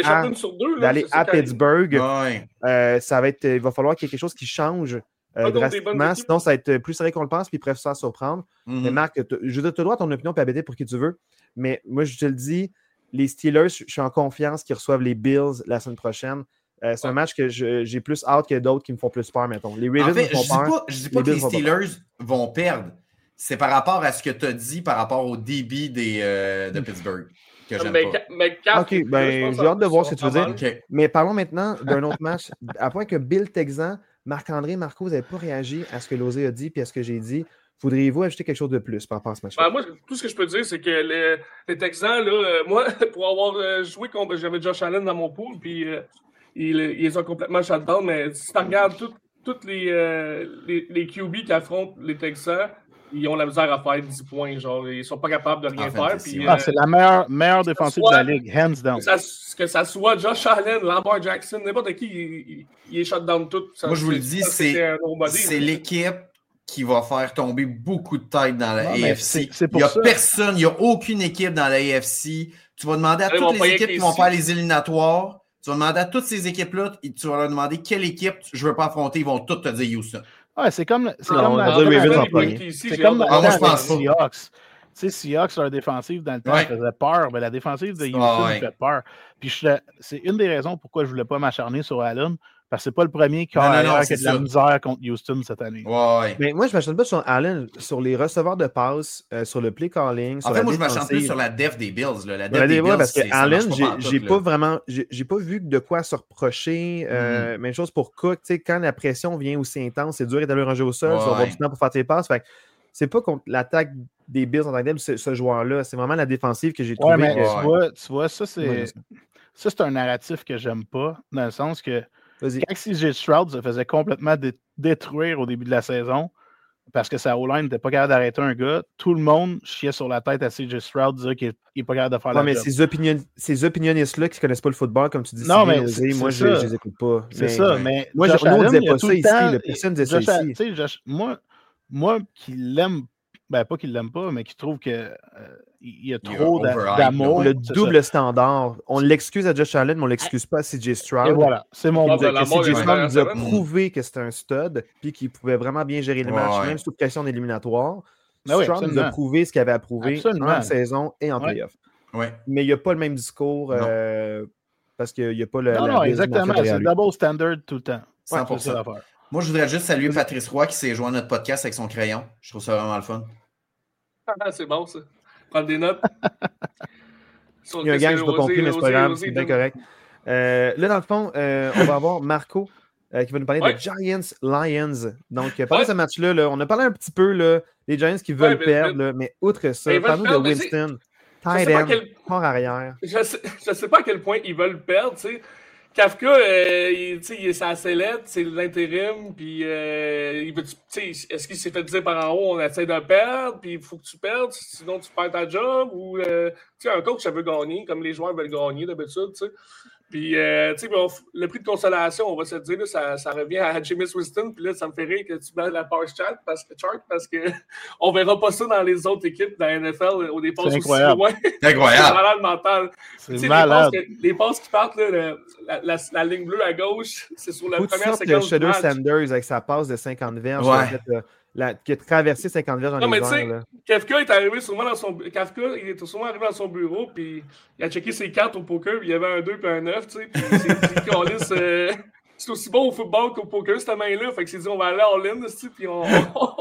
à Pittsburgh. Ça va être, il va falloir qu'il y ait quelque chose qui change drastiquement. Sinon, ça va être plus serré qu'on le pense. Puis ils peuvent se faire surprendre. Mais Marc, je veux dire, tu as droit à ton opinion, puis à bêter pour qui tu veux. Mais moi, je te le dis, les Steelers, je suis en confiance qu'ils reçoivent les Bills la semaine prochaine. C'est un match que j'ai plus hâte que d'autres qui me font plus peur, mettons. Les Ravens me font peur. Je dis pas que les Steelers vont perdre. C'est par rapport à ce que tu as dit par rapport au débit de Pittsburgh que j'aime pas. OK, ben j'ai hâte de voir ce que tu veux dire. Okay. Mais parlons maintenant d'un autre match. À point que Bill Texan, Marc-André, Marco, vous n'avez pas réagi à ce que Losé a dit et à ce que j'ai dit. Voudriez-vous ajouter quelque chose de plus par rapport à ce match-là? Moi, tout ce que je peux dire, c'est que les Texans, là, moi, pour avoir joué contre... J'avais Josh Allen dans mon pool, puis ils ont complètement shutdown, mais si tu regardes tous les QB qui affrontent les Texans, ils ont la misère à faire 10 points. Genre, ils sont pas capables de rien faire. Puis, c'est la meilleure défensive de la ligue, hands down. Que ça soit Josh Allen, Lamar Jackson, n'importe qui, il est shutdown tout. Moi, je vous le dis, c'est l'équipe qui va faire tomber beaucoup de têtes dans la AFC. Il n'y a personne, il n'y a aucune équipe dans la AFC. Tu vas demander à toutes les équipes qui vont faire les éliminatoires, tu vas demander à toutes ces éques-là, tu vas leur demander quelle équipe je ne veux pas affronter, ils vont toutes te dire Houston. Ouais, c'est comme les Seahawks. Tu sais, Seahawks, leur défensive, dans le temps, faisait peur, mais la défensive de Houston fait peur. Puis c'est une des raisons pourquoi je ne voulais pas m'acharner sur Allen. Parce que c'est pas le premier qui a de la misère contre Houston cette année. Ouais. Mais moi, je m'achète pas sur Allen, sur les receveurs de passes, sur le play calling. En fait, moi, je m'achète plus sur la def des Bills. La def des Bills, parce que Allen, j'ai pas vu de quoi se reprocher. Même chose pour Cook. Quand la pression vient aussi intense, c'est dur d'établir un jeu au sol. Tu vas avoir du temps pour faire tes passes. Fait c'est pas contre l'attaque des Bills en tant que tel, ce joueur-là. C'est vraiment la défensive que j'ai trouvé. Tu vois, ça, c'est un narratif que j'aime pas, dans le sens que quand CJ Stroud se faisait complètement détruire au début de la saison, parce que sa O-line n'était pas capable d'arrêter un gars, tout le monde chiait sur la tête à CJ Stroud, disait qu'il n'est pas capable de faire la job. Mais ces opinionnistes-là qui ne connaissent pas le football, comme tu dis, non, mais moi, je ne les écoute pas. C'est ça, mais moi, on ne disait pas ça ici. Personne ne disait ça ici. Moi, qui l'aime, pas qu'il l'aime pas, mais qui trouve que il y a trop d'amour. Le double standard. On l'excuse à Josh Allen, mais on ne l'excuse pas à CJ Stroud. Et voilà, c'est mon but. CJ Stroud nous a prouvé que c'était un stud, puis qu'il pouvait vraiment bien gérer les matchs, même sous pression d'éliminatoire. Stroud nous a prouvé ce qu'il avait à prouver en saison et en playoff. Mais il n'y a pas le même discours parce qu'il n'y a pas le. Non, exactement. C'est double standard tout le temps. 100%. Moi, je voudrais juste saluer Patrice Roy qui s'est joint à notre podcast avec son crayon. Je trouve ça vraiment le fun. C'est bon, ça. Prendre des notes. Il y a un gars que je n'ai pas compris, mais c'est pas grave, c'est bien correct. Là, dans le fond, on va avoir Marco qui va nous parler de Giants-Lions. Donc, pendant ce match-là, on a parlé un petit peu, là, les Giants qui veulent perdre, mais outre ça, parle-nous de Winston, tight end, port arrière. Je sais pas à quel point ils veulent perdre, tu sais. Kafka, il est sa sellette, c'est l'intérim, puis est-ce qu'il s'est fait dire par en haut, on essaie de perdre, puis il faut que tu perdes, sinon tu perds ta job, ou un coach, ça veut gagner, comme les joueurs veulent gagner d'habitude, tu sais. Puis, le prix de consolation, on va se dire, là, ça revient à Jameis Winston. Puis là, ça me fait rire que tu mets la page chart parce que on verra pas ça dans les autres équipes de la NFL au départ aussi loin. C'est incroyable. C'est malade mental. C'est malade. Les passes qui partent, là, la ligne bleue à gauche, c'est sur la première séquence de Shadow Sanders avec sa passe de 50 verges. Qui a traversé 50 verges dans les airs. Kafka il est sûrement arrivé dans son bureau, puis il a checké ses cartes au poker, puis il y avait un 2 puis un 9, tu sais, puis c'est aussi bon au football qu'au poker, cette main-là, fait que c'est dit, on va aller all-in, puis on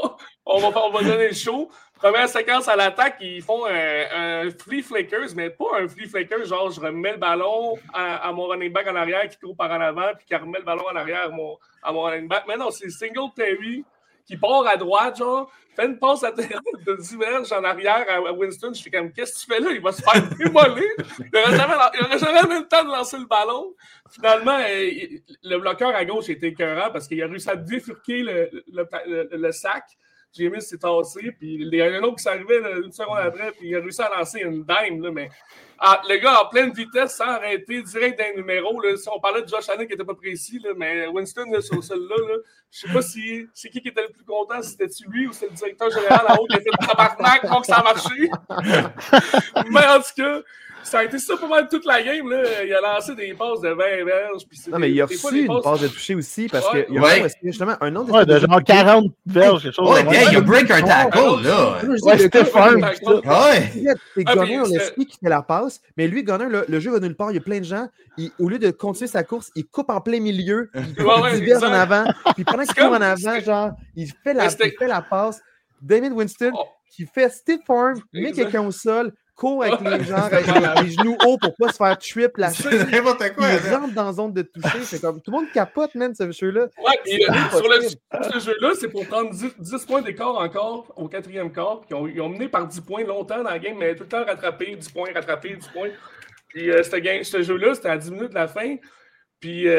va donner le show. Première séquence à l'attaque, ils font un flea flickers, mais pas un flea flickers, genre je remets le ballon à mon running back en arrière qui court par en avant, puis qui remet le ballon en arrière à mon running back. Mais non, c'est Singletary qui part à droite, genre, fait une passe de 10 verges en arrière à Winston. Je fais comme, qu'est-ce que tu fais là? Il va se faire démolir. Il n'aurait jamais le temps de lancer le ballon. Finalement, le bloqueur à gauche était écœurant parce qu'il a réussi à bifurquer le sac. Jameis s'est tassé, puis il y a un autre qui s'arrivait une seconde après, puis il a réussi à lancer une dime, là, mais le gars en pleine vitesse, sans arrêter, direct d'un numéro, là, si on parlait de Josh Allen qui n'était pas précis, là, mais Winston, là, sur celle-là, je sais pas si c'est qui était le plus content, si c'était-tu lui ou c'est le directeur général en haut qui a fait le tabarnak, donc ça a marché. Mais en tout cas, ça a été ça pas mal toute la game. Là. Il a lancé des passes de 20 verges. Non, mais il a reçu une passe de toucher aussi parce qu'il y a justement un autre. De genre 40 verges, quelque chose. Il a break un tackle, là. C'était fun. C'est Gunner, l'esprit qui fait la passe. Mais lui, Gunner, le jeu va nulle part. Il y a plein de gens. Au lieu de continuer sa course, il coupe en plein milieu. Il diverge en avant. Puis pendant qu'il court en avant, genre, il fait la passe. Damien Winston qui fait stiff arm, met quelqu'un au sol, court avec les gens, avec les genoux hauts pour pas se faire trip la chute. C'est n'importe quoi. Il rentre dans la zone de toucher. C'est comme tout le monde capote, man, ce jeu-là. Ouais, puis sur ce jeu-là, c'est pour prendre 10 points d'écart encore au quatrième quart. Ils ont mené par 10 points longtemps dans la game, mais tout le temps rattrapé, 10 points, rattrapé, 10 points. Puis ce jeu-là, c'était à 10 minutes de la fin. Puis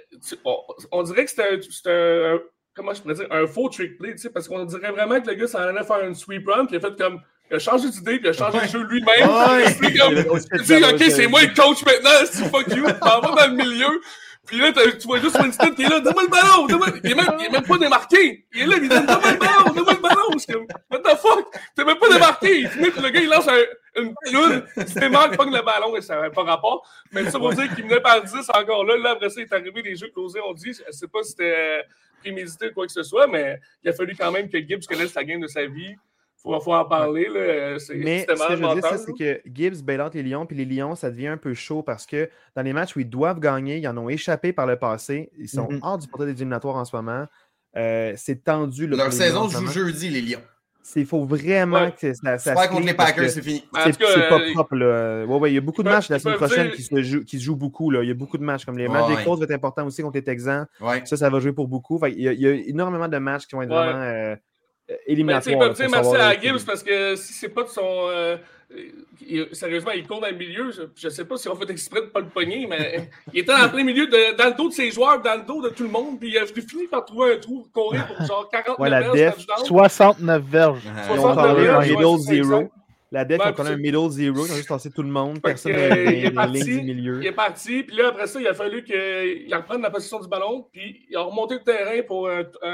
on dirait que c'était un comment je pourrais dire, un faux trick play, tu sais, parce qu'on dirait vraiment que le gars s'en allait faire une sweep run, puis il a fait comme. Il a changé d'idée, puis il a changé le jeu lui-même. Il dit, OK, c'est moi le coach maintenant, c'est fuck you, tu m'en vas dans le milieu. Puis là, tu vois juste Winston qui est là, donne-moi le ballon, il est même pas démarqué. Il est là, il dit, donne-moi le ballon. Je suis comme, what the fuck? T'es même pas démarqué. Il finit, puis le gars, il lance une pilule, il se démarque, pogne le ballon, et ça n'avait pas rapport. Mais ça veut dire qu'il menait par 10 encore là. Là, après ça, il est arrivé, les jeux closés, on dit, je sais pas si c'était prémédité ou quoi que ce soit, mais il a fallu quand même que Gibbs connaisse la game de sa vie. faut en parler. Là. Mais ce que je veux dire, c'est que Gibbs bail-out les Lions, puis les Lions, ça devient un peu chaud parce que dans les matchs où ils doivent gagner, ils en ont échappé par le passé. Ils sont hors du portée des éliminatoires en ce moment. C'est tendu. Leur saison joue jeudi, les Lions. Il faut vraiment que ça se contre les Packers, c'est fini. C'est pas propre. Là. Ouais, il y a beaucoup de matchs la semaine prochaine qui se jouent beaucoup. Là. Il y a beaucoup de matchs. Comme les matchs des Colts vont être importants aussi contre les Texans. Ouais. Ça va jouer pour beaucoup. Il y a énormément de matchs qui vont être vraiment éliminatoires. Mais tu sais, merci à Gibbs parce que si c'est pas de son. Sérieusement, il court dans le milieu. Je sais pas si on fait exprès de pas le pogner, mais il était en plein milieu, dans le dos de ses joueurs, dans le dos de tout le monde. Puis il a fini par trouver un trou, courir pour genre 49 verges. 69 verges. Ils ont parlé un middle zero. La def, on connaît un middle zero. Ils ont juste passé tout le monde. Personne n'a les lignes du milieu. Il est parti. Puis là, après ça, il a fallu qu'il reprenne la possession du ballon. Puis il a remonté le terrain pour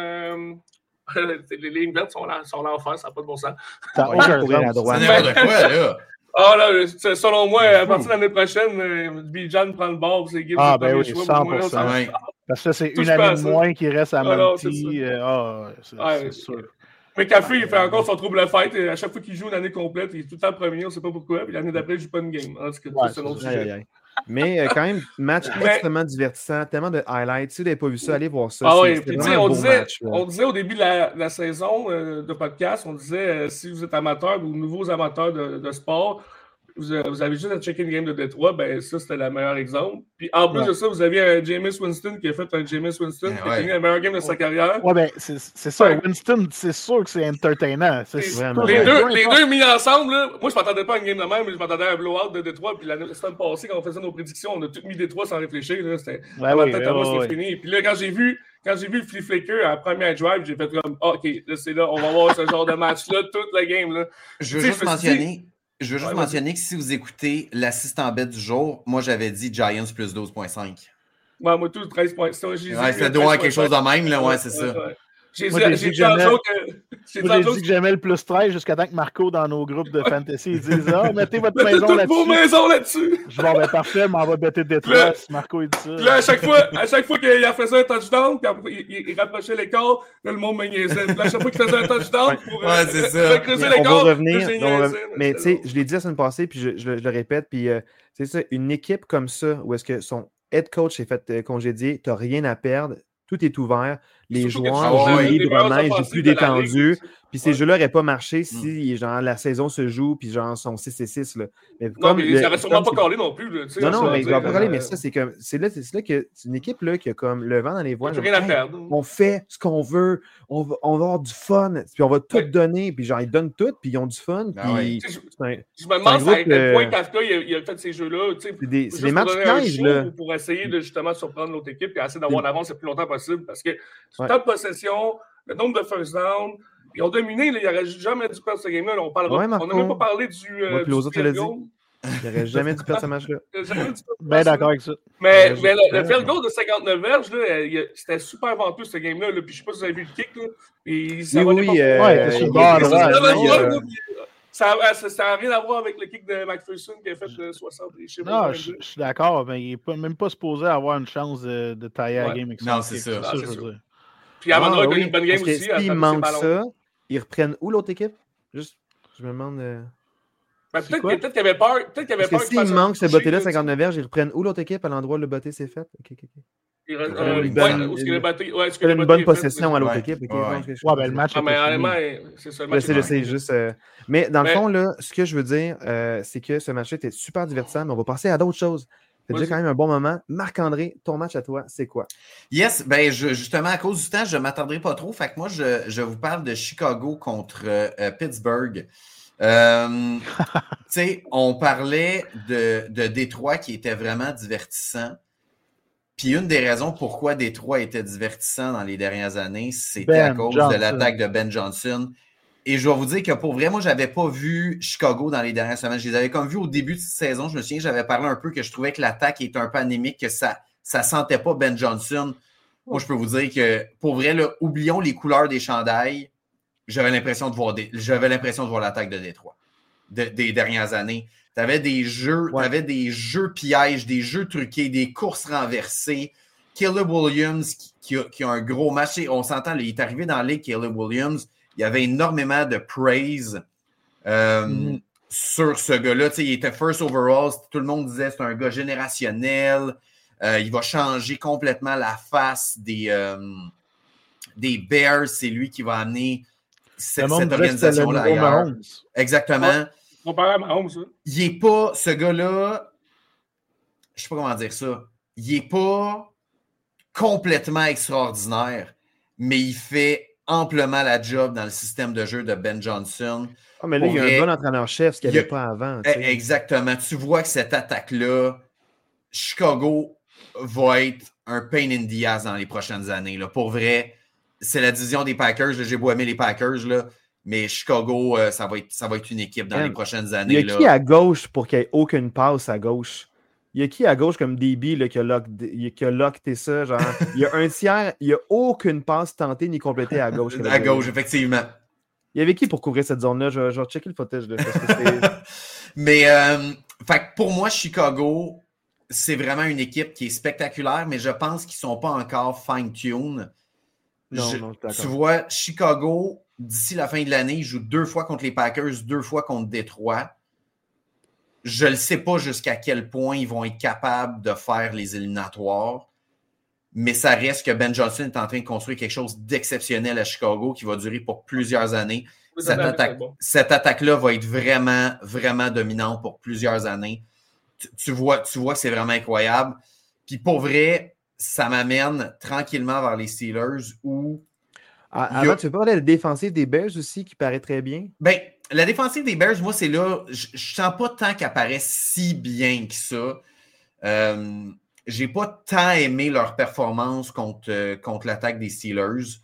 les lignes vertes sont là en face, ça n'a pas de bon sens. Ça va courir à droite. C'est n'importe quoi, là. Ah là, selon moi, à partir de l'année prochaine, Bijan prend le bord, c'est Gibbs. Ah, ben oui, 100%. Parce que c'est une année de moins qui reste à Monty. C'est sûr. Mais Café, il fait encore son trouble fight. À chaque fois qu'il joue une année complète, il est tout le temps premier, on ne sait pas pourquoi. Puis l'année d'après, il ne joue pas une game. En tout cas, c'est un autre sujet. Mais quand même, match extrêmement divertissant, tellement de highlights. Si vous n'avez pas vu ça, allez voir ça. Ah oui, puis on disait au début de la saison de podcast, on disait si vous êtes amateur ou nouveaux amateurs de sport, vous avez juste à checker une game de Détroit, ben ça, c'était le meilleur exemple. Puis en plus de ça, vous aviez un Jameis Winston qui a fait un Jameis Winston qui a fini le meilleur game de sa carrière. Ouais, ben c'est ça. Winston, c'est sûr que c'est entertainant. Les deux mis ensemble, là, moi, je ne m'attendais pas à une game de même, mais je m'attendais à un blowout de Détroit. Puis la semaine passée, quand on faisait nos prédictions, on a tout mis Détroit sans réfléchir. Là, c'était c'était fini. Puis là, quand j'ai vu le flea flicker à la première drive, j'ai fait comme OK, là, c'est là, on va voir ce genre de match-là toute la game. Là. Je veux juste mentionner que si vous écoutez l'assistant bet du jour, moi j'avais dit Giants plus 12.5. Ouais, moi tout 13.5. Ça doit être quelque chose de même, là, ouais, c'est ça. J'ai dit que j'aimais le plus 13 jusqu'à temps que Marco, dans nos groupes de fantasy, il dise mettez votre maison là-dessus. Vos maisons là-dessus. Je vais ben parfait, mais on va bêter Détroit si Marco il dit ça. Là, à chaque fois qu'il a fait un touchdown, il rapprochait l'écart, là, le monde me niaisait. Là, à chaque fois qu'il faisait un touchdown, pour creuser l'écart, on va revenir. Mais tu sais, je l'ai dit la semaine passée, puis je le répète, puis c'est ça, une équipe comme ça, où est-ce que son head coach s'est fait congédier, tu n'as rien à perdre. Tout est ouvert. Les joueurs jouent librement, ils jouent plus détendus. Puis ces jeux-là n'auraient pas marché si genre, la saison se joue puis genre sont 6-6. Là. Mais non, mais ça n'aurait sûrement pas collé non plus. Là, non, mais il va pas coller, mais ça, c'est comme. C'est là que c'est une équipe là, qui a comme le vent dans les voiles. Rien à perdre. On fait ce qu'on veut, on va avoir du fun, puis on va tout donner, puis genre ils donnent tout, puis ils ont du fun. Puis je me demande à quel point Kafka il a fait ces jeux-là. C'est des matchs pièges là. Pour essayer de justement surprendre l'autre équipe et essayer d'avoir l'avance le plus longtemps possible. Parce que le temps de possession, le nombre de first down, ils ont dominé, là, il n'aurait jamais dû perdre ce game-là. On n'a même pas parlé du field goal. Il n'aurait jamais dû perdre ce match-là. Ben d'accord avec ça. Mais le field goal de 59 verges, c'était super venteux ce game-là. Puis je ne sais pas si vous avez vu le kick. Ça n'a rien à voir avec le kick de McPherson qui a fait 60. Non, je suis d'accord, mais il n'est même pas supposé avoir une chance de tailler la game avec ça. Non, c'est ça. Puis Amon a une bonne game aussi. S'ils manquent ça, ils reprennent où l'autre équipe? Juste, je me demande. Peut-être qu'il avait peur. S'ils manquent ce botté-là, 59 verges, ils reprennent où l'autre équipe à l'endroit où le botté s'est fait? Une bonne possession à l'autre équipe. Ouais, ben le match. C'est ça. Je sais juste. Mais dans le fond, là, ce que je veux dire, c'est que ce match était super divertissant, mais on va passer à d'autres choses. C'est déjà quand même un bon moment. Marc-André, ton match à toi, c'est quoi? Yes, ben justement, à cause du temps, je ne m'attendrai pas trop. Fait que moi, je vous parle de Chicago contre Pittsburgh. Tu sais, on parlait de Détroit qui était vraiment divertissant. Puis une des raisons pourquoi Détroit était divertissant dans les dernières années, c'était à cause de l'attaque de Ben Johnson. Et je vais vous dire que pour vrai, moi, je n'avais pas vu Chicago dans les dernières semaines. Je les avais comme vus au début de cette saison. Je me souviens, j'avais parlé un peu que je trouvais que l'attaque était un peu anémique, que ça sentait pas Ben Johnson. Moi, je peux vous dire que pour vrai, là, oublions les couleurs des chandails. J'avais l'impression de voir l'attaque de Détroit des dernières années. Tu avais des jeux, des jeux pièges, des jeux truqués, des courses renversées. Caleb Williams qui a un gros match. On s'entend, il est arrivé dans la ligue, Caleb Williams. il y avait énormément de praise sur ce gars-là. Il était first overall. Tout le monde disait que c'est un gars générationnel. Il va changer complètement la face des Bears. C'est lui qui va amener cette organisation-là ailleurs. Exactement. Comparé à Mahomes, ça. Il n'est pas, ce gars-là, je ne sais pas comment dire ça, il n'est pas complètement extraordinaire, mais il fait amplement la job dans le système de jeu de Ben Johnson. Ah, mais là, il y a un bon entraîneur-chef, ce qu'il n'y avait pas avant. Exactement. Tu vois que cette attaque-là, Chicago va être un pain in the ass dans les prochaines années. Là. Pour vrai, c'est la division des Packers. J'ai beau aimer les Packers, là, mais Chicago, ça va être une équipe dans les prochaines années. Il y a qui à gauche pour qu'il n'y ait aucune passe à gauche? Il y a qui à gauche comme DB là, qui a locké ça? Genre, il y a un tiers, il n'y a aucune passe tentée ni complétée à gauche. À gauche, effectivement. Il y avait qui pour couvrir cette zone-là? Je vais checker le footage. Là, parce que mais fait que pour moi, Chicago, c'est vraiment une équipe qui est spectaculaire, mais je pense qu'ils ne sont pas encore fine-tune. Tu vois, Chicago, d'ici la fin de l'année, ils jouent 2 fois contre les Packers, 2 fois contre Détroit. Je ne sais pas jusqu'à quel point ils vont être capables de faire les éliminatoires, mais ça reste que Ben Johnson est en train de construire quelque chose d'exceptionnel à Chicago qui va durer pour plusieurs années. Cette attaque-là va être vraiment, vraiment dominante pour plusieurs années. Tu vois que c'est vraiment incroyable. Puis pour vrai, ça m'amène tranquillement vers les Steelers où... Avant, tu veux parler de la défensive des Bears aussi qui paraît très bien? Ben, la défensive des Bears, moi, c'est là, je sens pas tant qu'elle paraît si bien que ça. J'ai pas tant aimé leur performance contre l'attaque des Steelers.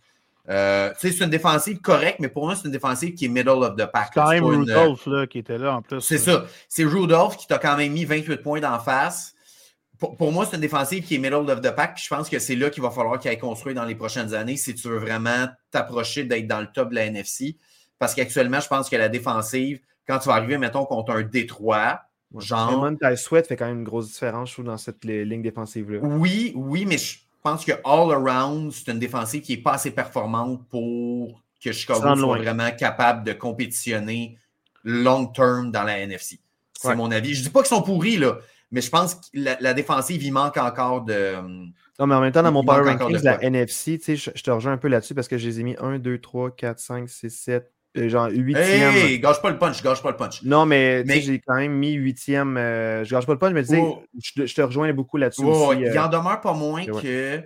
C'est une défensive correcte, mais pour moi, c'est une défensive qui est middle of the pack. C'est quand même Rudolph là, qui était là en plus. C'est ça. C'est Rudolph qui t'a quand même mis 28 points d'en face. Pour moi, c'est une défensive qui est middle of the pack. Puis je pense que c'est là qu'il va falloir qu'il aille construire dans les prochaines années si tu veux vraiment t'approcher d'être dans le top de la NFC. Parce qu'actuellement, je pense que la défensive, quand tu vas arriver, mettons, contre un Détroit, genre... Raymond Sweat fait quand même une grosse différence, je trouve, dans cette ligne défensive-là. Oui, mais je pense que all around, c'est une défensive qui n'est pas assez performante pour que Chicago soit vraiment capable de compétitionner long term dans la NFC. C'est mon avis. Je ne dis pas qu'ils sont pourris, là, mais je pense que la défensive, il manque encore de... Non, mais en même temps, dans mon Power Rankings, la NFC, tu sais, je te rejoins un peu là-dessus parce que je les ai mis 1, 2, 3, 4, 5, 6, 7, genre 8e. Hey, gâche pas le punch. Non, mais j'ai quand même mis 8e. Je gâche pas le punch, mais tu sais, je te rejoins beaucoup là-dessus aussi. Il en demeure pas moins que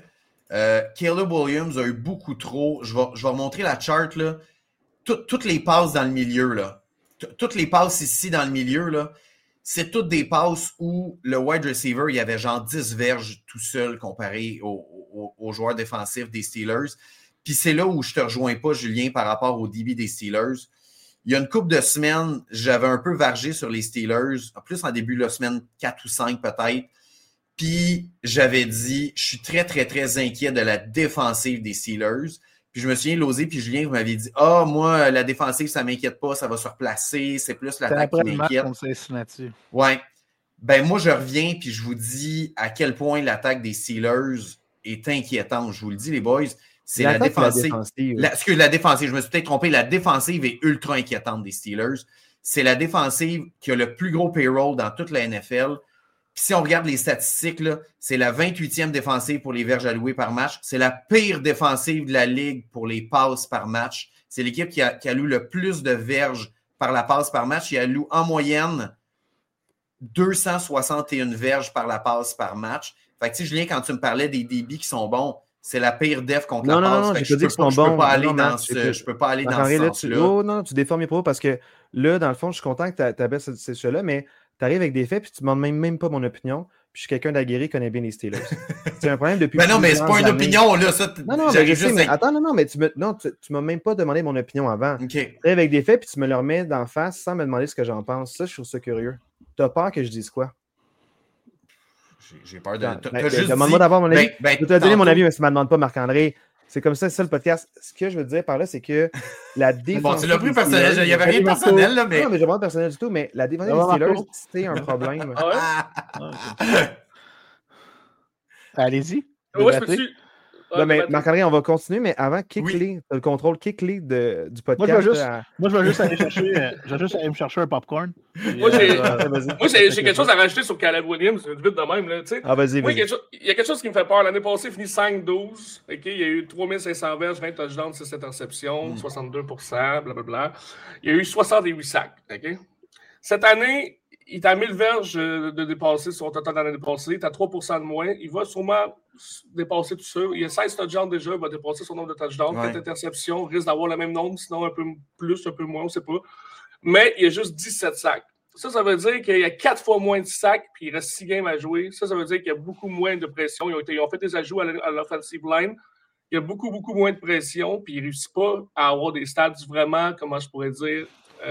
Caleb Williams a eu beaucoup trop. Je vais remontrer la chart, là. Toutes les passes dans le milieu, là. Toutes les passes ici dans le milieu, là. C'est toutes des passes où le wide receiver, il y avait genre 10 verges tout seul comparé aux joueurs défensifs des Steelers. Puis c'est là où je te rejoins pas, Julien, par rapport au DB des Steelers. Il y a une couple de semaines, j'avais un peu vargé sur les Steelers, en plus en début de la semaine 4 ou 5 peut-être. Puis j'avais dit, je suis très, très, très inquiet de la défensive des Steelers. Puis je me souviens, Losé puis Julien, vous m'aviez dit, moi, la défensive, ça ne m'inquiète pas, ça va se replacer, c'est plus l'attaque qui m'inquiète. Ouais. Ben moi, je reviens puis je vous dis à quel point l'attaque des Steelers est inquiétante. Je vous le dis, les boys, c'est la défensive. La défensive, je me suis peut-être trompé, la défensive est ultra inquiétante des Steelers. C'est la défensive qui a le plus gros payroll dans toute la NFL. Puis si on regarde les statistiques, là, c'est la 28e défensive pour les verges allouées par match. C'est la pire défensive de la Ligue pour les passes par match. C'est l'équipe qui alloue le plus de verges par la passe par match. Il alloue en moyenne 261 verges par la passe par match. Fait que tu sais, Julien, quand tu me parlais des débits qui sont bons, c'est la pire def contre la passe. Non, je peux pas aller dans je peux pas aller dans ce sens-là. Non, tu déformes mes propos parce que là, dans le fond, je suis content que tu abaisses ce sujet-là, mais tu arrives avec des faits puis tu ne demandes même pas mon opinion. Puis je suis quelqu'un d'aguerri qui connaît bien les Steelers. C'est un problème depuis. Mais non, mais c'est pas une opinion, là. Ça, non, mais je sais, mais attends, mais tu m'as même pas demandé mon opinion avant. Okay. Tu arrives avec des faits puis tu me le remets d'en face sans me demander ce que j'en pense. Ça, je trouve ça curieux. Tu as peur que je dise quoi? J'ai peur de. Demande-moi d'avoir mon avis. Je vais te donner mon avis, mais si tu ne me demandes pas, Marc-André. C'est comme ça, c'est ça le podcast. Ce que je veux dire par là, c'est que la défense. Bon, tu l'as pris personnel. Il n'y avait rien de personnel, là, mais. Non, mais j'ai pas de personnel du tout, mais la défense des Steelers, c'est un problème. Allez-y. Ouais, je peux-tu. Non, mais Marc-André, on va continuer, mais avant, kick-les, le contrôle, kick-les du podcast. Moi, je vais juste aller me chercher un popcorn. Moi, j'ai quelque chose à rajouter sur Caleb Williams, vite de même. Là, vas-y. Il y a quelque chose qui me fait peur. L'année passée, il finit 5-12. Okay? Il y a eu 3500 verges, 20 touchdowns, 6 interceptions, 62%, blablabla. Il y a eu 68 sacs. Okay? Cette année, il t'a 1000 verges de dépasser son total d'année passée. Tu as 3% de moins. Il va sûrement dépasser tout ça. Il y a 16 touchdowns déjà. Il va dépasser son nombre de touchdowns. 4 interceptions. Risque d'avoir le même nombre, sinon un peu plus, un peu moins, on ne sait pas. Mais il y a juste 17 sacs. Ça veut dire qu'il y a 4 fois moins de sacs, puis il reste 6 games à jouer. Ça veut dire qu'il y a beaucoup moins de pression. Ils ont fait des ajouts à l'offensive line. Il y a beaucoup, beaucoup moins de pression, puis il ne réussit pas à avoir des stats vraiment, comment je pourrais dire,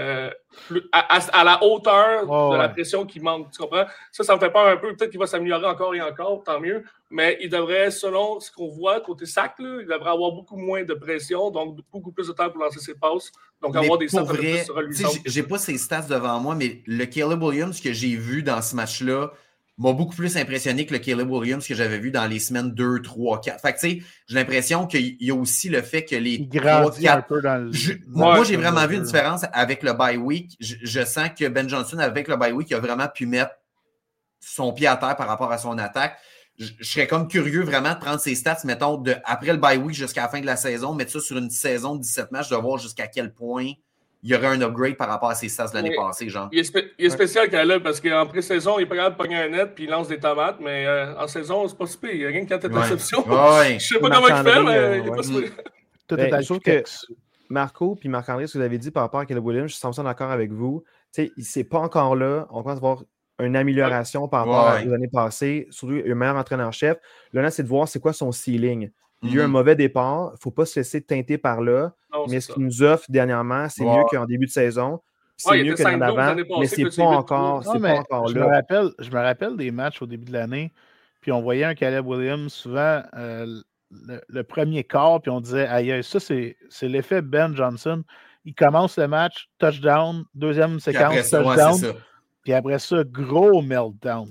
à la hauteur de la pression qui manque. Tu comprends? Ça me fait peur un peu. Peut-être qu'il va s'améliorer encore et encore, tant mieux. Mais il devrait, selon ce qu'on voit côté sac, il devrait avoir beaucoup moins de pression, donc beaucoup plus de temps pour lancer ses passes. Donc avoir des stats un peu plus reluisantes. J'ai pas ses stats devant moi, mais le Caleb Williams que j'ai vu dans ce match-là m'a beaucoup plus impressionné que le Caleb Williams que j'avais vu dans les semaines 2, 3, 4. Fait que tu sais, j'ai l'impression qu'il y a aussi le fait que les 3, 4... Moi, j'ai vraiment vu une différence avec le bye week. Je sens que Ben Johnson, avec le bye week, il a vraiment pu mettre son pied à terre par rapport à son attaque. Je serais comme curieux vraiment de prendre ses stats, mettons, après le bye week jusqu'à la fin de la saison, mettre ça sur une saison de 17 matchs, de voir jusqu'à quel point il y aurait un upgrade par rapport à ses stats de l'année passée, genre. Il est spécial Caleb parce qu'en pré-saison, il est pas capable de pogner un net puis il lance des tomates, mais en saison, c'est pas si pire. Il y a rien que 4 interceptions. Je sais pas comment il fait, mais il est pas si pire. Je trouve que Marco puis Marc-André, ce que vous avez dit par rapport à Caleb Williams, je suis 100% d'accord avec vous. Tu sais, il n'est pas encore là. On commence à voir une amélioration par rapport aux années passées, surtout un meilleur entraîneur-chef. Là, c'est de voir c'est quoi son ceiling. Il y a eu un mauvais départ. Il ne faut pas se laisser teinter par là. Non, mais ce qu'il nous offre dernièrement, c'est mieux qu'en début de saison. C'est mieux que l'an d'avant, mais c'est pas encore là. Je me rappelle des matchs au début de l'année, puis on voyait un Caleb Williams souvent le premier quart, puis on disait aïe, ça c'est l'effet Ben Johnson. Il commence le match, touchdown, deuxième séquence, touchdown. Puis après ça, gros meltdown.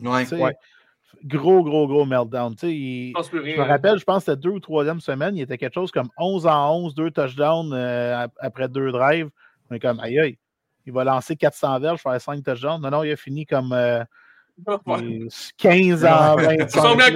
Gros meltdown. Je me rappelle, je pense que c'était 2 ou 3e semaine, il était quelque chose comme 11-11, 2 touchdowns après 2 drives. On est comme, aïe, il va lancer 400 verges, faire 5 touchdowns. Non, il a fini comme 15 en 25.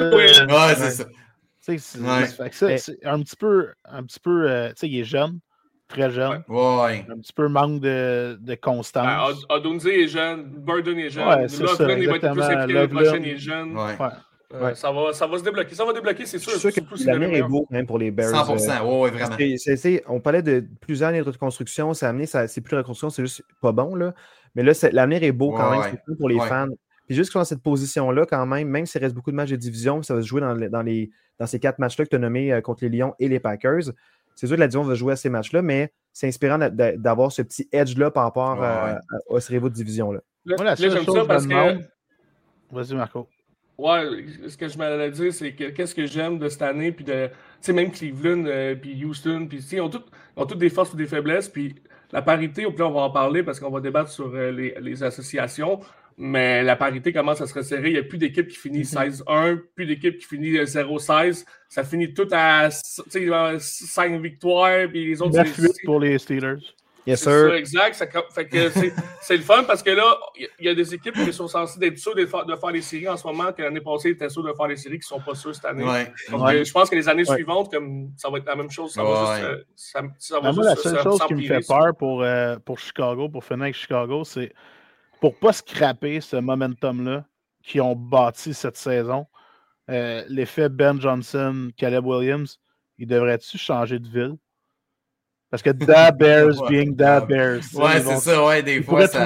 C'est ça. C'est un petit peu il est jeune. Très jeune. Un petit peu manque de constance. Odunze est jeune, Burden est jeune. Loveland, il va être plus impliqué l'année prochaine, il est jeune. Ça va se débloquer. Ça va débloquer, c'est sûr. Je suis sûr que l'avenir est beau même pour les Bears. 100%, vraiment. On parlait de plusieurs années de reconstruction. Ça a amené, c'est plus de reconstruction, c'est juste pas bon. Là. Mais là, l'avenir est beau quand même, surtout pour les fans. Puis juste dans cette position-là, quand même s'il reste beaucoup de matchs de division, ça va se jouer dans ces 4 matchs-là que tu as nommés contre les Lions et les Packers. C'est sûr que la division va jouer à ces matchs-là, mais c'est inspirant d'avoir ce petit edge-là par rapport à ce rivaux de division-là. Voilà, j'aime ça parce que... Vas-y, Marco. Ouais, ce que je m'allais dire, c'est que qu'est-ce que j'aime de cette année, puis de, tu sais, même Cleveland, puis Houston, puis ils ont toutes des forces et des faiblesses, puis la parité, au plus on va en parler parce qu'on va débattre sur les associations, mais la parité commence à se resserrer. Il n'y a plus d'équipe qui finit 16-1, plus d'équipe qui finit 0-16. Ça finit tout à 5 victoires, puis les autres... 9-8 pour les Steelers. Yes, c'est sir. Ça, exact. Fait que c'est le fun parce que là, il y a des équipes qui sont censées être sûres de faire les séries en ce moment, que l'année passée, ils étaient sûrs de faire les séries qui ne sont pas sûres cette année. Donc, je pense que les années suivantes, comme ça va être la même chose. Ça va juste, la seule chose qui me fait peur pour Chicago, pour finir avec Chicago, c'est pour ne pas scraper ce momentum-là qu'ils ont bâti cette saison. L'effet Ben Johnson, Caleb Williams, ils devraient-tu changer de ville? Parce que The Bears being The Bears. Ouais, c'est ça, des fois, ça...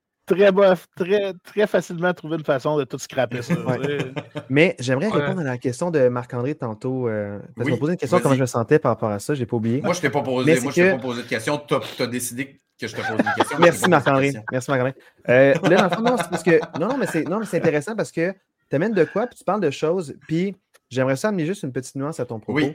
très facilement trouver une façon de tout scraper ça. Mais j'aimerais répondre à la question de Marc-André tantôt. Parce qu'on m'a posé une question comment je me sentais par rapport à ça, je n'ai pas oublié. Moi, je ne t'ai pas posé de question. Tu as décidé que je te pose une question. Merci Marc-André. Là, dans le fond, non, c'est parce que. Non, mais c'est intéressant parce que tu amènes de quoi, puis tu parles de choses, puis j'aimerais ça amener juste une petite nuance à ton propos. Oui.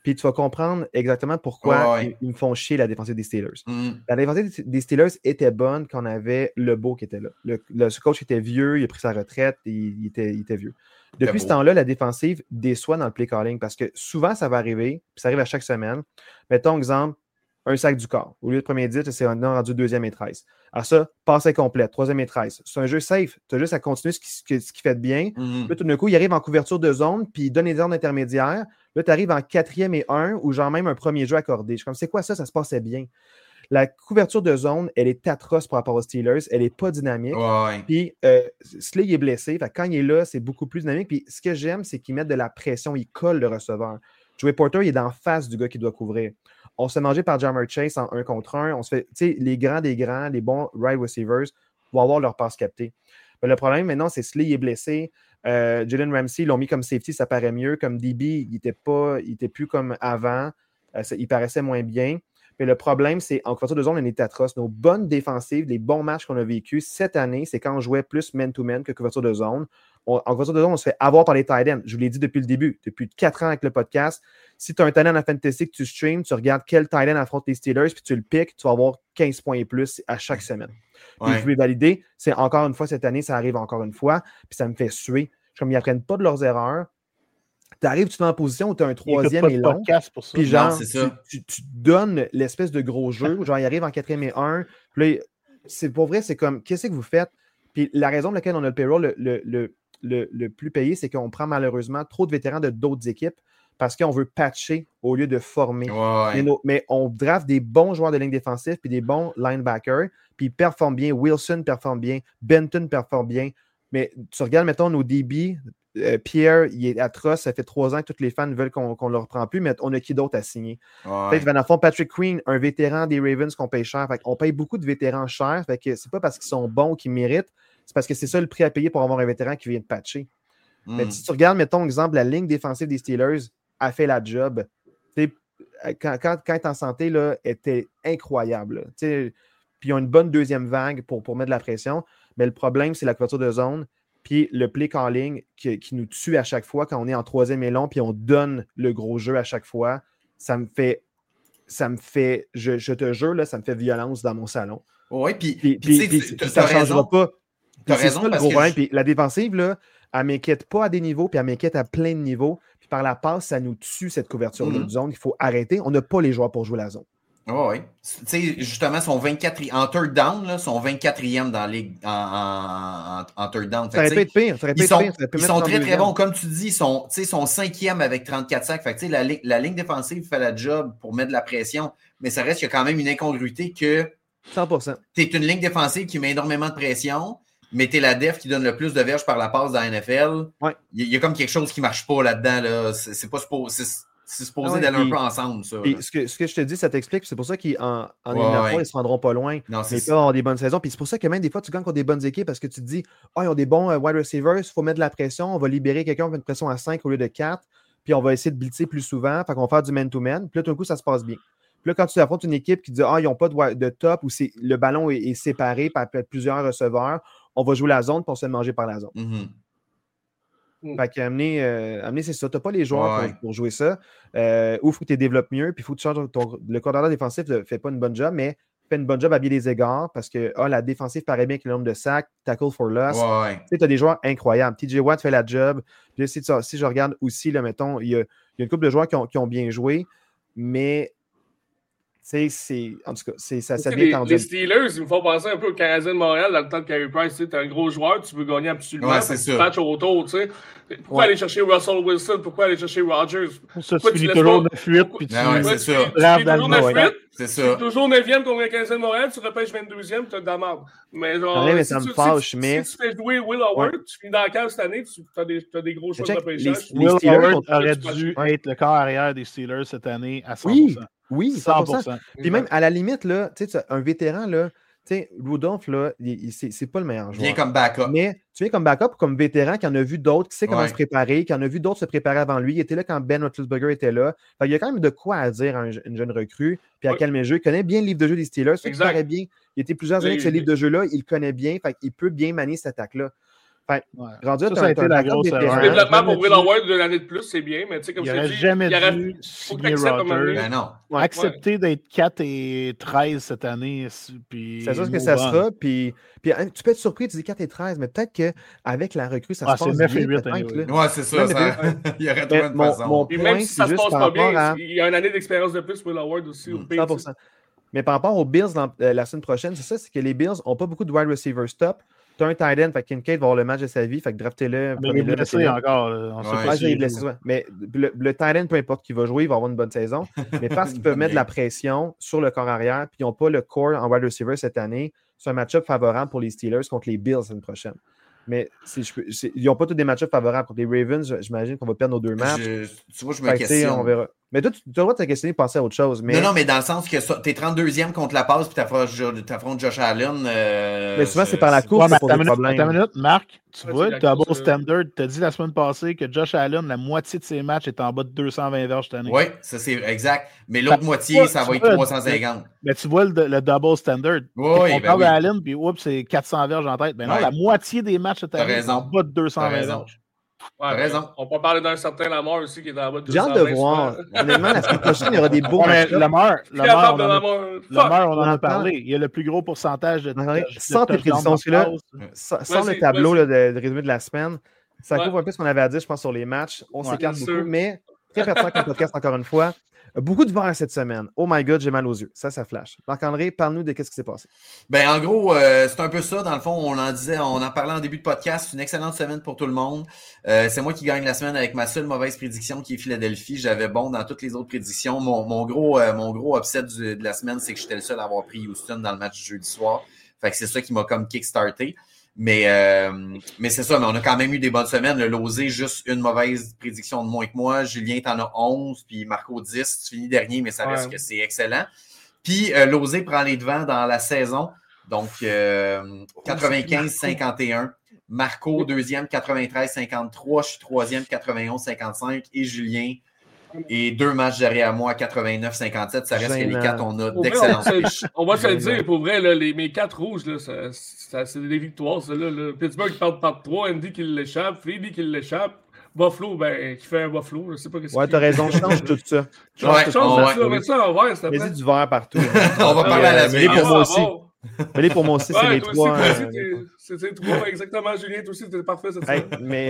puis tu vas comprendre exactement pourquoi ils me font chier la défensive des Steelers. La défensive des Steelers était bonne quand on avait Lebeau qui était là. Ce coach était vieux, il a pris sa retraite, il était vieux. Depuis ce temps-là, la défensive déçoit dans le play calling parce que souvent, ça va arriver, puis ça arrive à chaque semaine. Mettons, exemple, un sac du corps. Au lieu de premier 10, c'est rendu 2e et 13. Alors ça, passe incomplète, 3e et 13. C'est un jeu safe. Tu as juste à continuer ce qui fait de bien. Là, tout d'un coup, il arrive en couverture de zone, puis il donne les ordres intermédiaires. Là, tu arrives en 4e et 1 ou genre même un premier jeu accordé. Je suis comme, c'est quoi ça? Ça se passait bien. La couverture de zone, elle est atroce par rapport aux Steelers. Elle n'est pas dynamique. Puis, Slay est blessé. Fait, quand il est là, c'est beaucoup plus dynamique. Puis, ce que j'aime, c'est qu'ils mettent de la pression. Ils collent le receveur. Joey Porter, il est en face du gars qui doit couvrir. On se fait manger par Ja'Marr Chase en 1 contre 1. On se fait, tu sais, les grands des grands, les bons wide receivers vont avoir leur passe captée. Mais le problème maintenant, c'est Slay est blessé. Jalen Ramsey, ils l'ont mis comme safety, ça paraît mieux. Comme DB, il était plus comme avant. Il paraissait moins bien. Mais le problème, c'est en couverture de zone, on était atroce. Nos bonnes défensives, les bons matchs qu'on a vécus cette année, c'est quand on jouait plus man-to-man que couverture de zone. En couverture de zone, on se fait avoir par les tight ends. Je vous l'ai dit depuis le début, depuis 4 ans avec le podcast. Si tu as un tight end à fantasy que tu streams, tu regardes quel tight end affronte les Steelers, puis tu le piques, tu vas avoir 15 points et plus à chaque semaine. Puis vous pouvez valider. C'est encore une fois cette année, ça arrive encore une fois, puis ça me fait suer. Comme ils n'apprennent pas de leurs erreurs. Tu arrives, tu te mets en position où tu as un 3e et long. Puis genre, tu donnes l'espèce de gros jeu. Genre, il arrive en 4e et 1. Puis là, c'est pour vrai, c'est comme, qu'est-ce que vous faites? Puis la raison pour laquelle on a le payroll le plus payé, c'est qu'on prend malheureusement trop de vétérans de d'autres équipes parce qu'on veut patcher au lieu de former. Mais on draft des bons joueurs de ligne défensive puis des bons linebackers. Puis ils performent bien. Wilson performe bien. Benton performe bien. Mais tu regardes, mettons, nos DB... Pierre, il est atroce. Ça fait 3 ans que tous les fans veulent qu'on ne le reprend plus, mais on a qui d'autre à signer? Peut-être, dans le fond, Patrick Queen, un vétéran des Ravens qu'on paye cher. Fait on paye beaucoup de vétérans chers. Fait que c'est pas parce qu'ils sont bons qu'ils méritent. C'est parce que c'est ça le prix à payer pour avoir un vétéran qui vient de patcher. Mais si tu regardes, mettons, exemple, la ligne défensive des Steelers a fait la job. Quand elle est en santé, là, était incroyable. Puis ils ont une bonne deuxième vague pour mettre de la pression. Mais le problème, c'est la couverture de zone. Puis le play calling qui nous tue à chaque fois quand on est en 3e et long, puis on donne le gros jeu à chaque fois, ça me fait, je te jure, là, ça me fait violence dans mon salon. Oui, puis ça ne changera pas. T'as raison, ça, le gros problème. Puis la défensive, là, elle ne m'inquiète pas à des niveaux, puis elle m'inquiète à plein de niveaux. Puis par la passe, ça nous tue cette couverture de zone. Il faut arrêter. On n'a pas les joueurs pour jouer la zone. Oui. Tu sais, justement, son 24 en third down, là, son 24e dans la ligue en third down. Ça aurait pu être pire. Ils sont très, très bons. Comme tu dis, ils sont 5e avec 34 sacs. Fait que, la ligne défensive fait la job pour mettre de la pression, mais ça reste qu'il y a quand même une incongruité que 100%. Tu es une ligne défensive qui met énormément de pression, mais tu es la def qui donne le plus de verges par la passe dans la NFL. Il y a comme quelque chose qui ne marche pas là-dedans. Là. C'est pas supposé. C'est supposé d'aller un peu ensemble, ça. Ce que je te dis, ça t'explique. C'est pour ça qu'en éliminatoire, ils ne se rendront pas loin. Non, mais ils peuvent avoir des bonnes saisons. Puis c'est pour ça que même des fois, tu gagnes contre des bonnes équipes parce que tu te dis, ils ont des bons wide receivers, il faut mettre de la pression, on va libérer quelqu'un, on va mettre une pression à 5 au lieu de 4, puis on va essayer de blitzer plus souvent, fait qu'on va faire du man-to-man. Puis là, tout d'un coup, ça se passe bien. Puis là, quand tu affrontes une équipe qui dit, ils n'ont pas de top ou le ballon est séparé par plusieurs receveurs, on va jouer la zone pour se manger par la zone. Fait qu'amener, c'est ça. Tu n'as pas les joueurs pour jouer ça. Ou il faut que tu les développes mieux, puis il faut que tu changes le coordinateur défensif ne fait pas une bonne job, mais fait une bonne job à bien des égards parce que la défensive paraît bien avec le nombre de sacs, tackle for loss. Tu as des joueurs incroyables. TJ Watt fait la job. Puis là, si je regarde aussi, là, mettons, il y a une couple de joueurs qui ont bien joué, mais en tout cas, ça devient tendu. Les Steelers, il me faut penser un peu au Canadien de Montréal dans le temps de Carey Price. Tu es un gros joueur, tu veux gagner absolument. Tu patches autour. Tu sais. Pourquoi aller chercher Russell Wilson? Pourquoi aller chercher Rodgers? Ça, tu finis toujours 9-8. Puis tu c'est ça. C'est ça. Toujours 9e contre le Canadien de Montréal, tu repêches 22e, tu as de la merde. Mais genre, ça me fâche, si tu fais jouer Will Howard, tu finis dans la cave cette année, tu as des gros choix de repêchage. Will Howard aurait dû être le corps arrière des Steelers cette année à 100%. Oui, 100%. Puis même à la limite, là, un vétéran, là, Rudolph, là, c'est pas le meilleur joueur. Viens comme backup. Mais tu viens comme backup ou comme vétéran qui en a vu d'autres, qui sait comment se préparer, qui en a vu d'autres se préparer avant lui. Il était là quand Ben Roethlisberger était là. Fait, il y a quand même de quoi à dire à une jeune recrue, puis à calmer le jeu. Il connaît bien le livre de jeu des Steelers. Il paraît bien. Il était plusieurs années avec ce livre de jeu-là. Il le connaît bien. Fait, il peut bien manier cette attaque-là. Rendu ça a été la grosse erreur. Le développement pour Will Howard de l'année de plus, c'est bien, mais tu sais, comme il je n'aurait dis, jamais dû signer Rodgers. Ben non. Accepter d'être 4-13 cette année. C'est sûr que ça sera. Puis tu peux être surpris, tu dis 4-13, mais peut-être qu'avec la recrue, ça se passe bien. Ouais, c'est ça. Il y aurait trouvé une façon. Puis même si ça se passe pas bien, il y a une année d'expérience de plus pour Will Howard aussi. 100%. Mais par rapport aux Bills la semaine prochaine, c'est que les Bills n'ont pas beaucoup de wide receivers top. Tu as un tight end, fait Kincaid va avoir le match de sa vie, fait que draftez-le. Mais il est blessé encore. On sait pas il est blessé, mais le tight end, peu importe qui va jouer, il va avoir une bonne saison. Mais parce qu'ils peuvent mettre de la pression sur le corps arrière, puis ils n'ont pas le core en wide receiver cette année, c'est un match-up favorable pour les Steelers contre les Bills la semaine prochaine. Mais ils n'ont pas tous des match-ups favorables. Contre les Ravens, j'imagine qu'on va perdre nos 2 matchs. Tu vois, je me questionne. On verra. Mais toi, tu as le droit de te questionner et penser à autre chose. Mais... Non, mais dans le sens que tu es 32e contre la passe puis tu affrontes Josh Allen. Mais souvent, c'est par la course pour des problèmes. Attends une minute, Marc. Tu vois, le double standard. Tu as dit la semaine passée que Josh Allen, la moitié de ses matchs est en bas de 220 verges cette année. Oui, ça c'est exact. Mais l'autre moitié, ça va être 350. Mais tu vois le double standard. On parle d'Allen, puis c'est 400 verges en tête. Mais non, la moitié des matchs cette année est en bas de 220 verges. T'as raison. On peut parler d'un certain Lamar aussi qui est en bas de 220. J'ai hâte de voir. Honnêtement, la semaine prochaine, il y aura des beaux matchs. Lamar, on en a parlé. Il y a le plus gros pourcentage de sans tes prédictions, celui-là, sans le tableau de résumé de la semaine, ça couvre un peu ce qu'on avait à dire, je pense, sur les matchs. On s'écarte beaucoup, mais très pertinent comme podcast, encore une fois. Beaucoup de vent cette semaine. Oh my God, j'ai mal aux yeux. Ça flash. Marc-André, parle-nous de ce qui s'est passé. Ben, en gros, c'est un peu ça. Dans le fond, on en parlait en début de podcast. C'est une excellente semaine pour tout le monde. C'est moi qui gagne la semaine avec ma seule mauvaise prédiction qui est Philadelphie. J'avais bon dans toutes les autres prédictions. Mon gros upset de la semaine, c'est que j'étais le seul à avoir pris Houston dans le match du jeudi soir. Fait que c'est ça qui m'a comme kickstarté. Mais c'est ça, mais on a quand même eu des bonnes semaines. Le Losé, juste une mauvaise prédiction de moins que moi. Julien, t'en as 11, puis Marco 10. Tu finis dernier, mais ça reste que c'est excellent. Puis Losé prend les devants dans la saison. Donc, 95-51. Marco, deuxième, 93-53. Je suis troisième, 91-55. Et Julien, et 2 matchs derrière moi, 89-57. Ça reste que les 4, on a d'excellentes fiches. On va se le dire, pour vrai, là, mes 4 rouges, là, c'est des victoires. Ça, là. Pittsburgh qui part par 3, Andy qui l'échappe, Freely qui l'échappe, Buffalo qui fait un Buffalo. Je sais pas ouais, t'as raison, je change tout ça. Change ça, mets ça en vert, s'il te plaît. Vas-y du vert partout. On va parler à la mêlée pour moi aussi. Mêlée pour moi aussi, c'est les 3. C'est 3, exactement, Julien, toi aussi, c'était parfait cette semaine. Mais,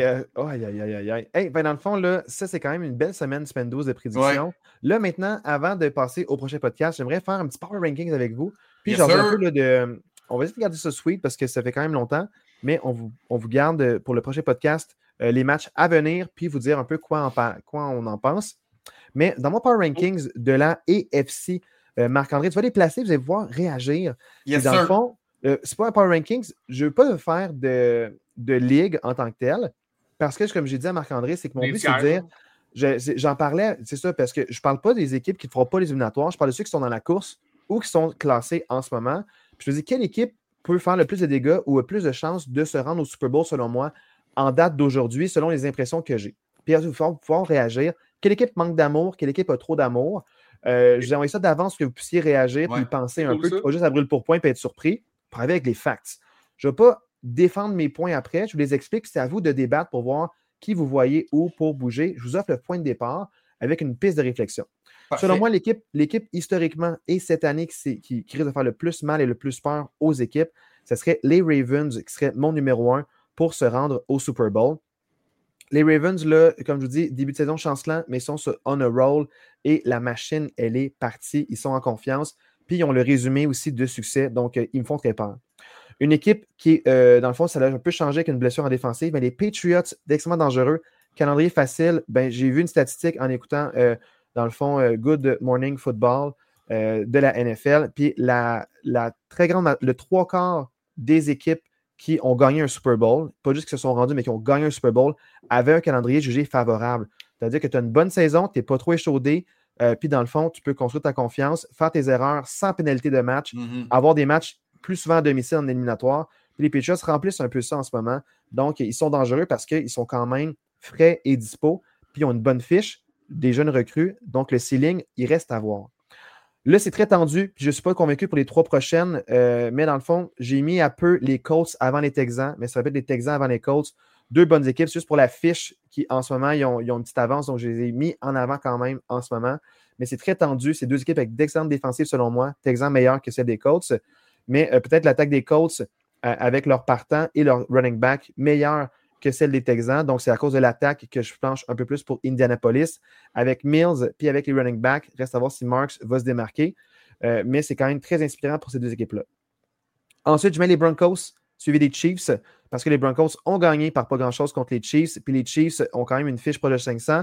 aïe. Ben, dans le fond, là, ça, c'est quand même une belle semaine, semaine 12 de prédiction. Ouais. Là, maintenant, avant de passer au prochain podcast, j'aimerais faire un petit power ranking avec vous. Puis, un peu là, de. On va essayer de garder ça sweet parce que ça fait quand même longtemps, mais on vous garde pour le prochain podcast les matchs à venir, puis vous dire un peu quoi on en pense. Mais dans mon power rankings de la AFC, Marc-André, tu vas les placer, vous allez pouvoir réagir. Yes, dans le fond, c'est pas un power rankings, je ne veux pas faire de ligue en tant que telle, parce que, comme j'ai dit à Marc-André, c'est que mon but, c'est de dire, j'en parlais, c'est ça, parce que je ne parle pas des équipes qui ne feront pas les éliminatoires, je parle de ceux qui sont dans la course ou qui sont classés en ce moment. Puis je me dis, quelle équipe peut faire le plus de dégâts ou a plus de chances de se rendre au Super Bowl, selon moi, en date d'aujourd'hui, selon les impressions que j'ai. Puis il faut pouvoir réagir. Quelle équipe manque d'amour? Quelle équipe a trop d'amour? Je vous ai envoyé ça d'avance pour que vous puissiez réagir puis y penser un peu, pas juste à brûle pour point et être surpris. Pour aller avec les facts. Je ne vais pas défendre mes points après. Je vous les explique. C'est à vous de débattre pour voir qui vous voyez où pour bouger. Je vous offre le point de départ avec une piste de réflexion. Parfait. Selon moi, l'équipe historiquement et cette année qui risque de faire le plus mal et le plus peur aux équipes, ce serait les Ravens qui serait mon numéro 1 pour se rendre au Super Bowl. Les Ravens, là, comme je vous dis, début de saison chancelant, mais ils sont on a roll et la machine, elle est partie. Ils sont en confiance. Puis, ils ont le résumé aussi de succès. Donc, ils me font très peur. Une équipe qui, dans le fond, ça a un peu changé avec une blessure en défensive. Mais les Patriots, d'extrêmement dangereux. Calendrier facile. Ben, j'ai vu une statistique en écoutant, dans le fond, Good Morning Football de la NFL. Puis, la très grande, le 3/4 des équipes qui ont gagné un Super Bowl, pas juste qui se sont rendus, mais qui ont gagné un Super Bowl, avaient un calendrier jugé favorable. C'est-à-dire que tu as une bonne saison, tu n'es pas trop échaudé. Puis, dans le fond, tu peux construire ta confiance, faire tes erreurs sans pénalité de match, avoir des matchs plus souvent à domicile en éliminatoire. Puis les Patriots remplissent un peu ça en ce moment. Donc, ils sont dangereux parce qu'ils sont quand même frais et dispo. Puis, ils ont une bonne fiche, des jeunes recrues. Donc, le ceiling, il reste à voir. Là, c'est très tendu, puis je ne suis pas convaincu pour les 3 prochaines, mais dans le fond, j'ai mis un peu les Colts avant les Texans, mais ça va être les Texans avant les Colts. 2 bonnes équipes, juste pour la fiche qui, en ce moment, ils ont une petite avance, donc je les ai mis en avant quand même en ce moment. Mais c'est très tendu. C'est 2 équipes avec d'excellentes défensives, selon moi. Texans meilleurs que celle des Colts, mais peut-être l'attaque des Colts avec leur partant et leur running back meilleur que celle des Texans. Donc, c'est à cause de l'attaque que je planche un peu plus pour Indianapolis. Avec Mills, puis avec les running backs, reste à voir si Marks va se démarquer. Mais c'est quand même très inspirant pour ces 2 équipes-là. Ensuite, je mets les Broncos, suivi des Chiefs, parce que les Broncos ont gagné par pas grand-chose contre les Chiefs, puis les Chiefs ont quand même une fiche proche de 500.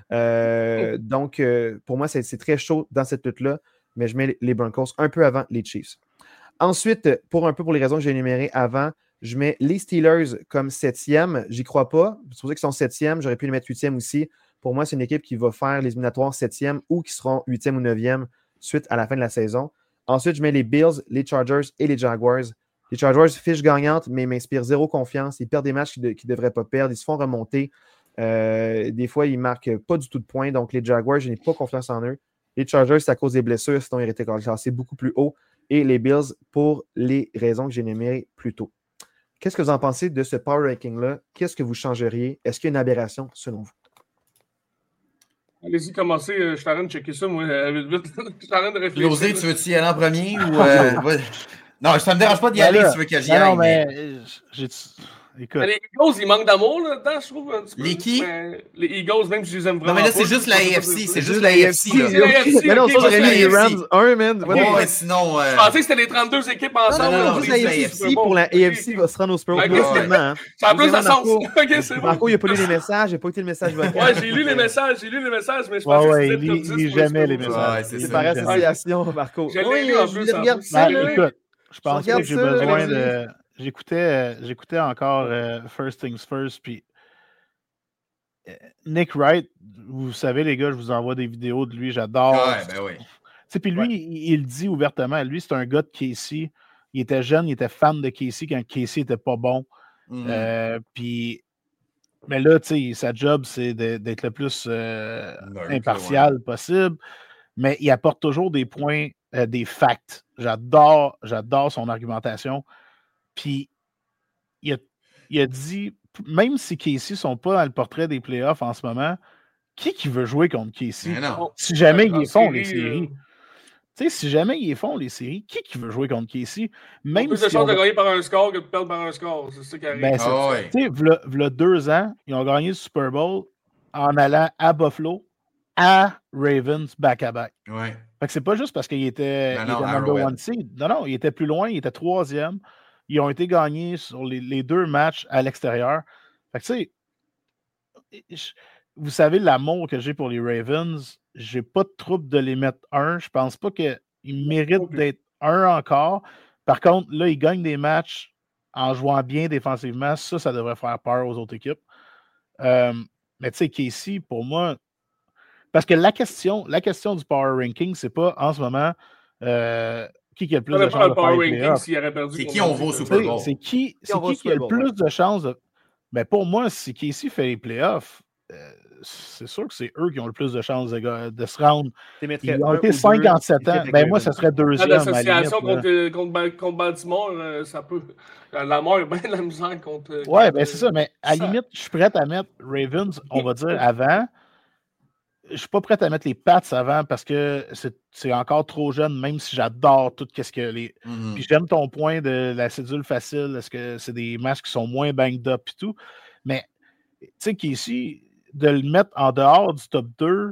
Donc, pour moi, c'est très chaud dans cette lutte-là, mais je mets les Broncos un peu avant les Chiefs. Ensuite, pour les raisons que j'ai énumérées avant, je mets les Steelers comme 7e. J'y crois pas. C'est pour ça qu'ils sont 7e. J'aurais pu les mettre 8e aussi. Pour moi, c'est une équipe qui va faire les éliminatoires 7e ou qui seront 8e ou 9e suite à la fin de la saison. Ensuite, je mets les Bills, les Chargers et les Jaguars. Les Chargers, fiche gagnante, mais ils m'inspirent zéro confiance. Ils perdent des matchs qu'ils ne devraient pas perdre. Ils se font remonter. Des fois, ils ne marquent pas du tout de points. Donc, les Jaguars, je n'ai pas confiance en eux. Les Chargers, c'est à cause des blessures. Sinon, ils auraient été classés beaucoup plus haut. Et les Bills, pour les raisons que j'ai énumérées plus tôt. Qu'est-ce que vous en pensez de ce power ranking-là? Qu'est-ce que vous changeriez? Est-ce qu'il y a une aberration selon vous? Allez-y, commencez. Je suis en train de checker ça, moi, vite. Je suis en train de réfléchir. José, tu veux-tu y aller en premier ou... Non, ça ne me dérange pas d'y aller si tu veux que j'y aille. Non, mais écoute. Les Eagles, ils manquent d'amour là-dedans, je trouve. Un petit peu. Les qui? Les Eagles, même si je les aime vraiment. Non, mais là, c'est juste la AFC. C'est juste la AFC. Mais non, ça, j'aurais mis les Rams 1, man. Ouais, sinon. Je pensais que c'était les 32 équipes ensemble. Non, juste la AFC pour la AFC va se rendre au Super Bowl. Ça a plus de sens. Ok, c'est bon. Marco, il n'a pas lu les messages. Il n'a pas écouté le message vocal. Ouais, j'ai lu les messages, mais je pensais que c'était il lit jamais les messages. C'est par association, Marco. Je l'ai lu en plus. Regarde ça, écoute, je pense que j'ai besoin de... J'écoutais encore First Things First, puis Nick Wright, vous savez, les gars, je vous envoie des vidéos de lui, j'adore. Ouais, ben oui. Puis lui, il dit ouvertement, lui, c'est un gars de Casey. Il était jeune, il était fan de Casey quand Casey n'était pas bon. Puis, mais là, tu sais, sa job, c'est d'être le plus impartial possible. Mais il apporte toujours des points, des facts. J'adore son argumentation. Puis, il a dit, même si Casey ne sont pas dans le portrait des playoffs en ce moment, qui veut jouer contre Casey? Si jamais ils font les séries. Tu sais, si jamais ils font les séries, qui veut jouer contre Casey? Même plus de chances de gagner par un score que de perdre par un score. C'est ça qui arrive. Ben, tu sais, v'là 2 ans, ils ont gagné le Super Bowl en allant à Buffalo, à Ravens, back-à-back. Ouais. Fait que c'est pas juste parce qu'il était number 1 seed. Non, il était plus loin, il était 3e. Ils ont été gagnés sur les 2 matchs à l'extérieur. Fait que tu sais, vous savez l'amour que j'ai pour les Ravens. J'ai pas de trouble de les mettre 1. Je pense pas qu'ils méritent d'être 1 encore. Par contre, là, ils gagnent des matchs en jouant bien défensivement. Ça devrait faire peur aux autres équipes. Mais tu sais, Casey, pour moi, parce que la question du power ranking, c'est pas en ce moment qui a le plus de chances de faire les playoffs. C'est qui on va au Super Bowl. C'est qui a le plus de chances de... Mais pour moi, si Casey fait les playoffs, c'est sûr que c'est eux qui ont le plus de chances de se rendre. Ils ont été 57 ans. Ben moi, ça serait 2e. L'association contre Baltimore, ça peut... La mort est bien de la misère contre... Ouais, ben c'est ça. Mais à la limite, je suis prêt à mettre Ravens, on va dire, avant. Je ne suis pas prêt à mettre les Pats avant parce que c'est encore trop jeune, même si j'adore tout ce que les... Puis j'aime ton point de la cédule facile. Est-ce que c'est des matchs qui sont moins banged up et tout? Mais, tu sais, qu'ici, de le mettre en dehors du top 2,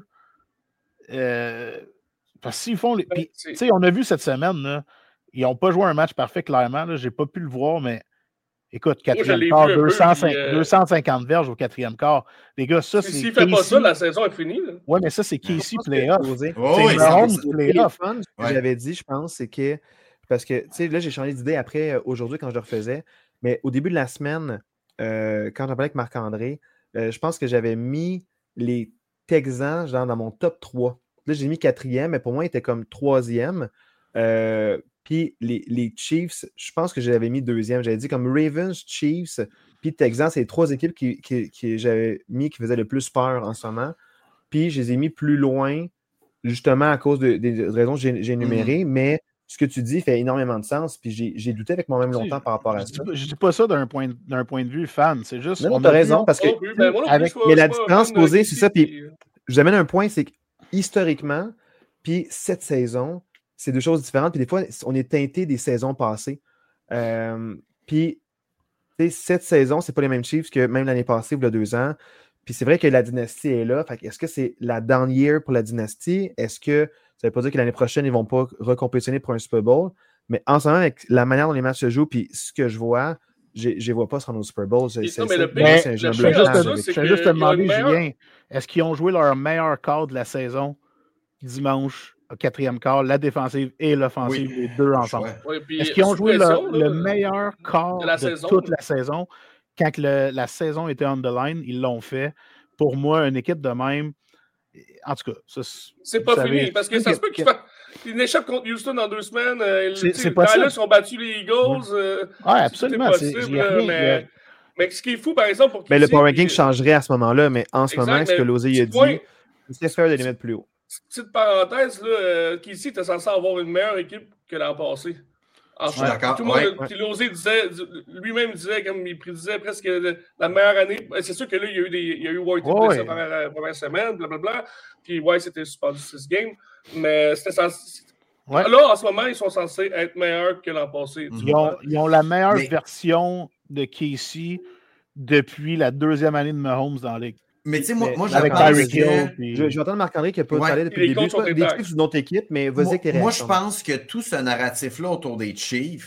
parce qu'ils font... Puis, tu sais, on a vu cette semaine, là, ils n'ont pas joué un match parfait, clairement. Je n'ai pas pu le voir, mais... Écoute, 4e quart, 250 verges au 4e quart. Les gars, ça, c'est. S'il ne fait pas ça, la saison est finie. Oui, mais ça, c'est Casey playoff. C'est Mahomes playoff. Ce que j'avais dit, je pense, c'est que. Parce que, tu sais, là, j'ai changé d'idée après, aujourd'hui, quand je le refaisais. Mais au début de la semaine, quand j'en parlais avec Marc-André, je pense que j'avais mis les Texans dans mon top 3. Là, j'ai mis 4e, mais pour moi, il était comme 3e. Puis les Chiefs, je pense que j'avais mis 2e. J'avais dit comme Ravens, Chiefs, puis Texans, c'est les 3 équipes que j'avais mis qui faisaient le plus peur en ce moment. Puis je les ai mis plus loin justement à cause des raisons que j'ai énumérées, mais ce que tu dis fait énormément de sens, puis j'ai douté avec moi-même longtemps par rapport à ça. Je dis pas ça d'un point de vue fan, c'est juste... Non, t'as raison, parce que mais la différence posée, c'est ça, puis je vous amène un point, c'est qu'historiquement, puis cette saison, c'est deux choses différentes, puis des fois, on est teinté des saisons passées. Puis, cette saison, c'est pas les mêmes Chiefs que même l'année passée, ou il y a 2 ans. Puis c'est vrai que la dynastie est là. Fait est-ce que c'est la down year pour la dynastie? Est-ce que ça veut pas dire que l'année prochaine, ils vont pas recompétitionner pour un Super Bowl? Mais en ce moment, avec la manière dont les matchs se jouent, puis ce que je vois, je ne vois pas se rendre au Super Bowl. Je vais juste te demander, Julien, est-ce qu'ils ont joué leur meilleur quart de la saison dimanche au 4e quart, la défensive et l'offensive, les deux ensemble? Est-ce qu'ils ont joué le meilleur quart de toute la saison? Quand la saison était on the line, ils l'ont fait. Pour moi, une équipe de même, en tout cas, c'est pas fini, parce que ça se peut qu'il fasse une échappe contre Houston dans 2 semaines. C'est possible. Dallas ont battu les Eagles. Oui, absolument. C'est possible, mais ce qui est fou, par exemple, pour mais le power ranking changerait à ce moment-là, mais en ce moment, ce que Lozé a dit, c'est faire de les mettre plus haut. Petite parenthèse, là, qu'ici, tu es censé avoir une meilleure équipe que l'an passé. Je suis d'accord. Puis Lozé disait, lui-même disait, comme il prédisait presque la meilleure année. C'est sûr que là, il y a eu White blessé la première semaine, blablabla. Puis c'était suspendu 6 games. Mais c'était censé. Là, en ce moment, ils sont censés être meilleurs que l'an passé. Ils ont la meilleure version de Casey depuis la 2e année de Mahomes dans la ligue. Mais tu sais, moi avec Tyreek Hill. Je vais entendre Marc-André qui n'a pas parlé depuis le début. C'est pas des Chiefs d'une autre équipe, mais vas-y que moi, je pense que tout ce narratif-là autour des Chiefs,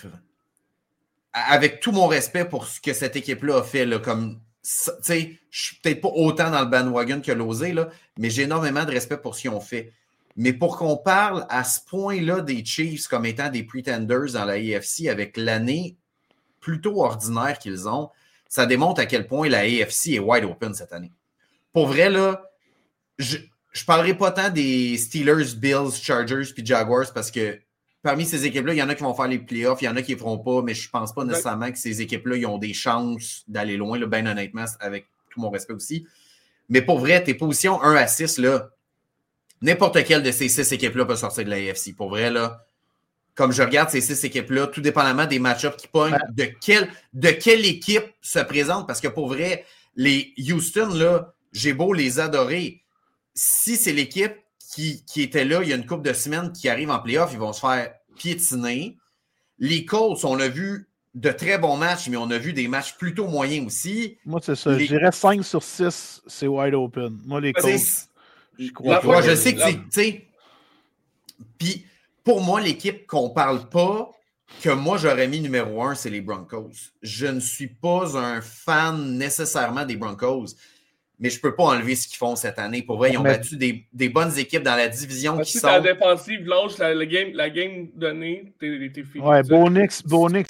avec tout mon respect pour ce que cette équipe-là a fait, là, comme, tu sais, je suis peut-être pas autant dans le bandwagon que Lozé, là, mais j'ai énormément de respect pour ce qu'ils ont fait. Mais pour qu'on parle à ce point-là des Chiefs comme étant des pretenders dans la AFC avec l'année plutôt ordinaire qu'ils ont, ça démontre à quel point la AFC est wide open cette année. Pour vrai, là, je parlerai pas tant des Steelers, Bills, Chargers puis Jaguars parce que parmi ces équipes-là, il y en a qui vont faire les playoffs, il y en a qui ne feront pas, mais je pense pas nécessairement que ces équipes-là ils ont des chances d'aller loin, là, bien honnêtement, avec tout mon respect aussi. Mais pour vrai, tes positions 1 à 6, là, n'importe quelle de ces 6 équipes-là peut sortir de la AFC. Pour vrai, là, comme je regarde ces 6 équipes-là, tout dépendamment des match-ups qui pognent, de quelle équipe se présente, parce que pour vrai, les Houston, là, j'ai beau les adorer. Si c'est l'équipe qui était là il y a une couple de semaines qui arrive en playoff, ils vont se faire piétiner. Les Colts, on a vu de très bons matchs, mais on a vu des matchs plutôt moyens aussi. Moi, c'est ça. Je dirais 5 sur 6, c'est wide open. Moi, les Colts, je crois pas. Je sais que c'est... Tu sais, puis pour moi, l'équipe qu'on parle pas, que moi, j'aurais mis numéro 1, c'est les Broncos. Je ne suis pas un fan nécessairement des Broncos. Mais je ne peux pas enlever ce qu'ils font cette année. Pour vrai, ils ont battu des bonnes équipes dans la division qui sont... la défensive, lâche la game donnée, t'es fini. Ouais, Bo Nix,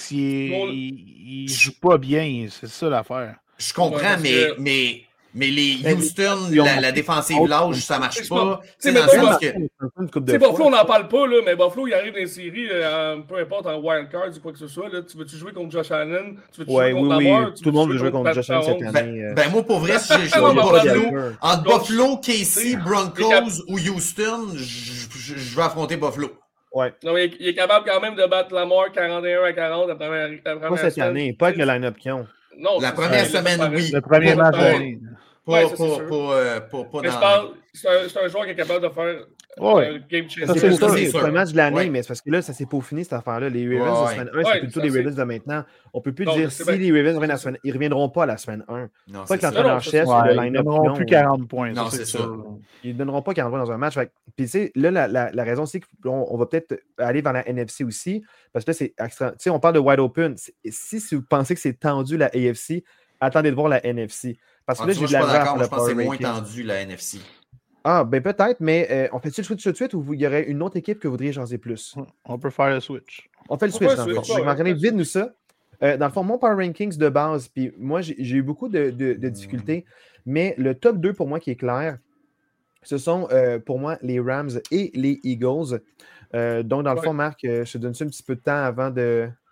il joue pas bien. C'est ça l'affaire. Je comprends, mais les Houston, la défensive lâche, ça ne marche pas. C'est dans le sens que... Buffalo, on n'en parle pas, là, mais Buffalo, il arrive dans les séries, peu importe, en wildcard ou quoi que ce soit. Là, tu veux-tu jouer contre Josh Allen? Tu veux-tu jouer contre Lamar? Tout le monde veut jouer contre Josh Allen cette année. Ben moi, pour vrai, si j'ai joué entre Buffalo, KC, Broncos ou Houston, je vais affronter Buffalo. Ouais. Non, il est capable quand même de battre Lamar 41-40 la première pas cette année, pas avec le line-up qu'ils ont. Non, la première semaine, oui. Le premier match de l'année. Pas dans... C'est un joueur qui est capable de faire game changer. C'est un match de l'année, mais c'est parce que là, ça s'est peaufiné cette affaire-là. Les Ravens de semaine 1, c'est plutôt les Ravens de maintenant. On ne peut plus dire si les Ravens reviennent la semaine. Ils ne reviendront pas à la semaine 1. Non, pas que l'entraîneur-chef, le line-up. Ils ne donneront plus 40 points. Non, c'est ça. Ils ne donneront pas 40 points dans un match. Puis, tu sais, là, la raison, c'est qu'on va peut-être aller vers la NFC aussi. Parce que là, c'est extra. Tu sais, on parle de wide open. Si vous pensez que c'est tendu, la AFC, attendez de voir la NFC. Parce que là, j'ai de la d'accord, je pense que c'est moins tendu, la NFC. Ah, ben peut-être, mais on fait-tu le switch tout de suite ou il y aurait une autre équipe que vous voudriez jaser plus? On peut faire le switch. On fait le switch, dans le fond. Je vais m'entraîner vite, nous, ça. Dans le fond, mon Power Rankings de base, puis moi, j'ai eu beaucoup de difficultés, mais le top 2 pour moi qui est clair, ce sont pour moi les Rams et les Eagles. Donc, dans le fond, Marc, je te donne ça un petit peu de temps avant de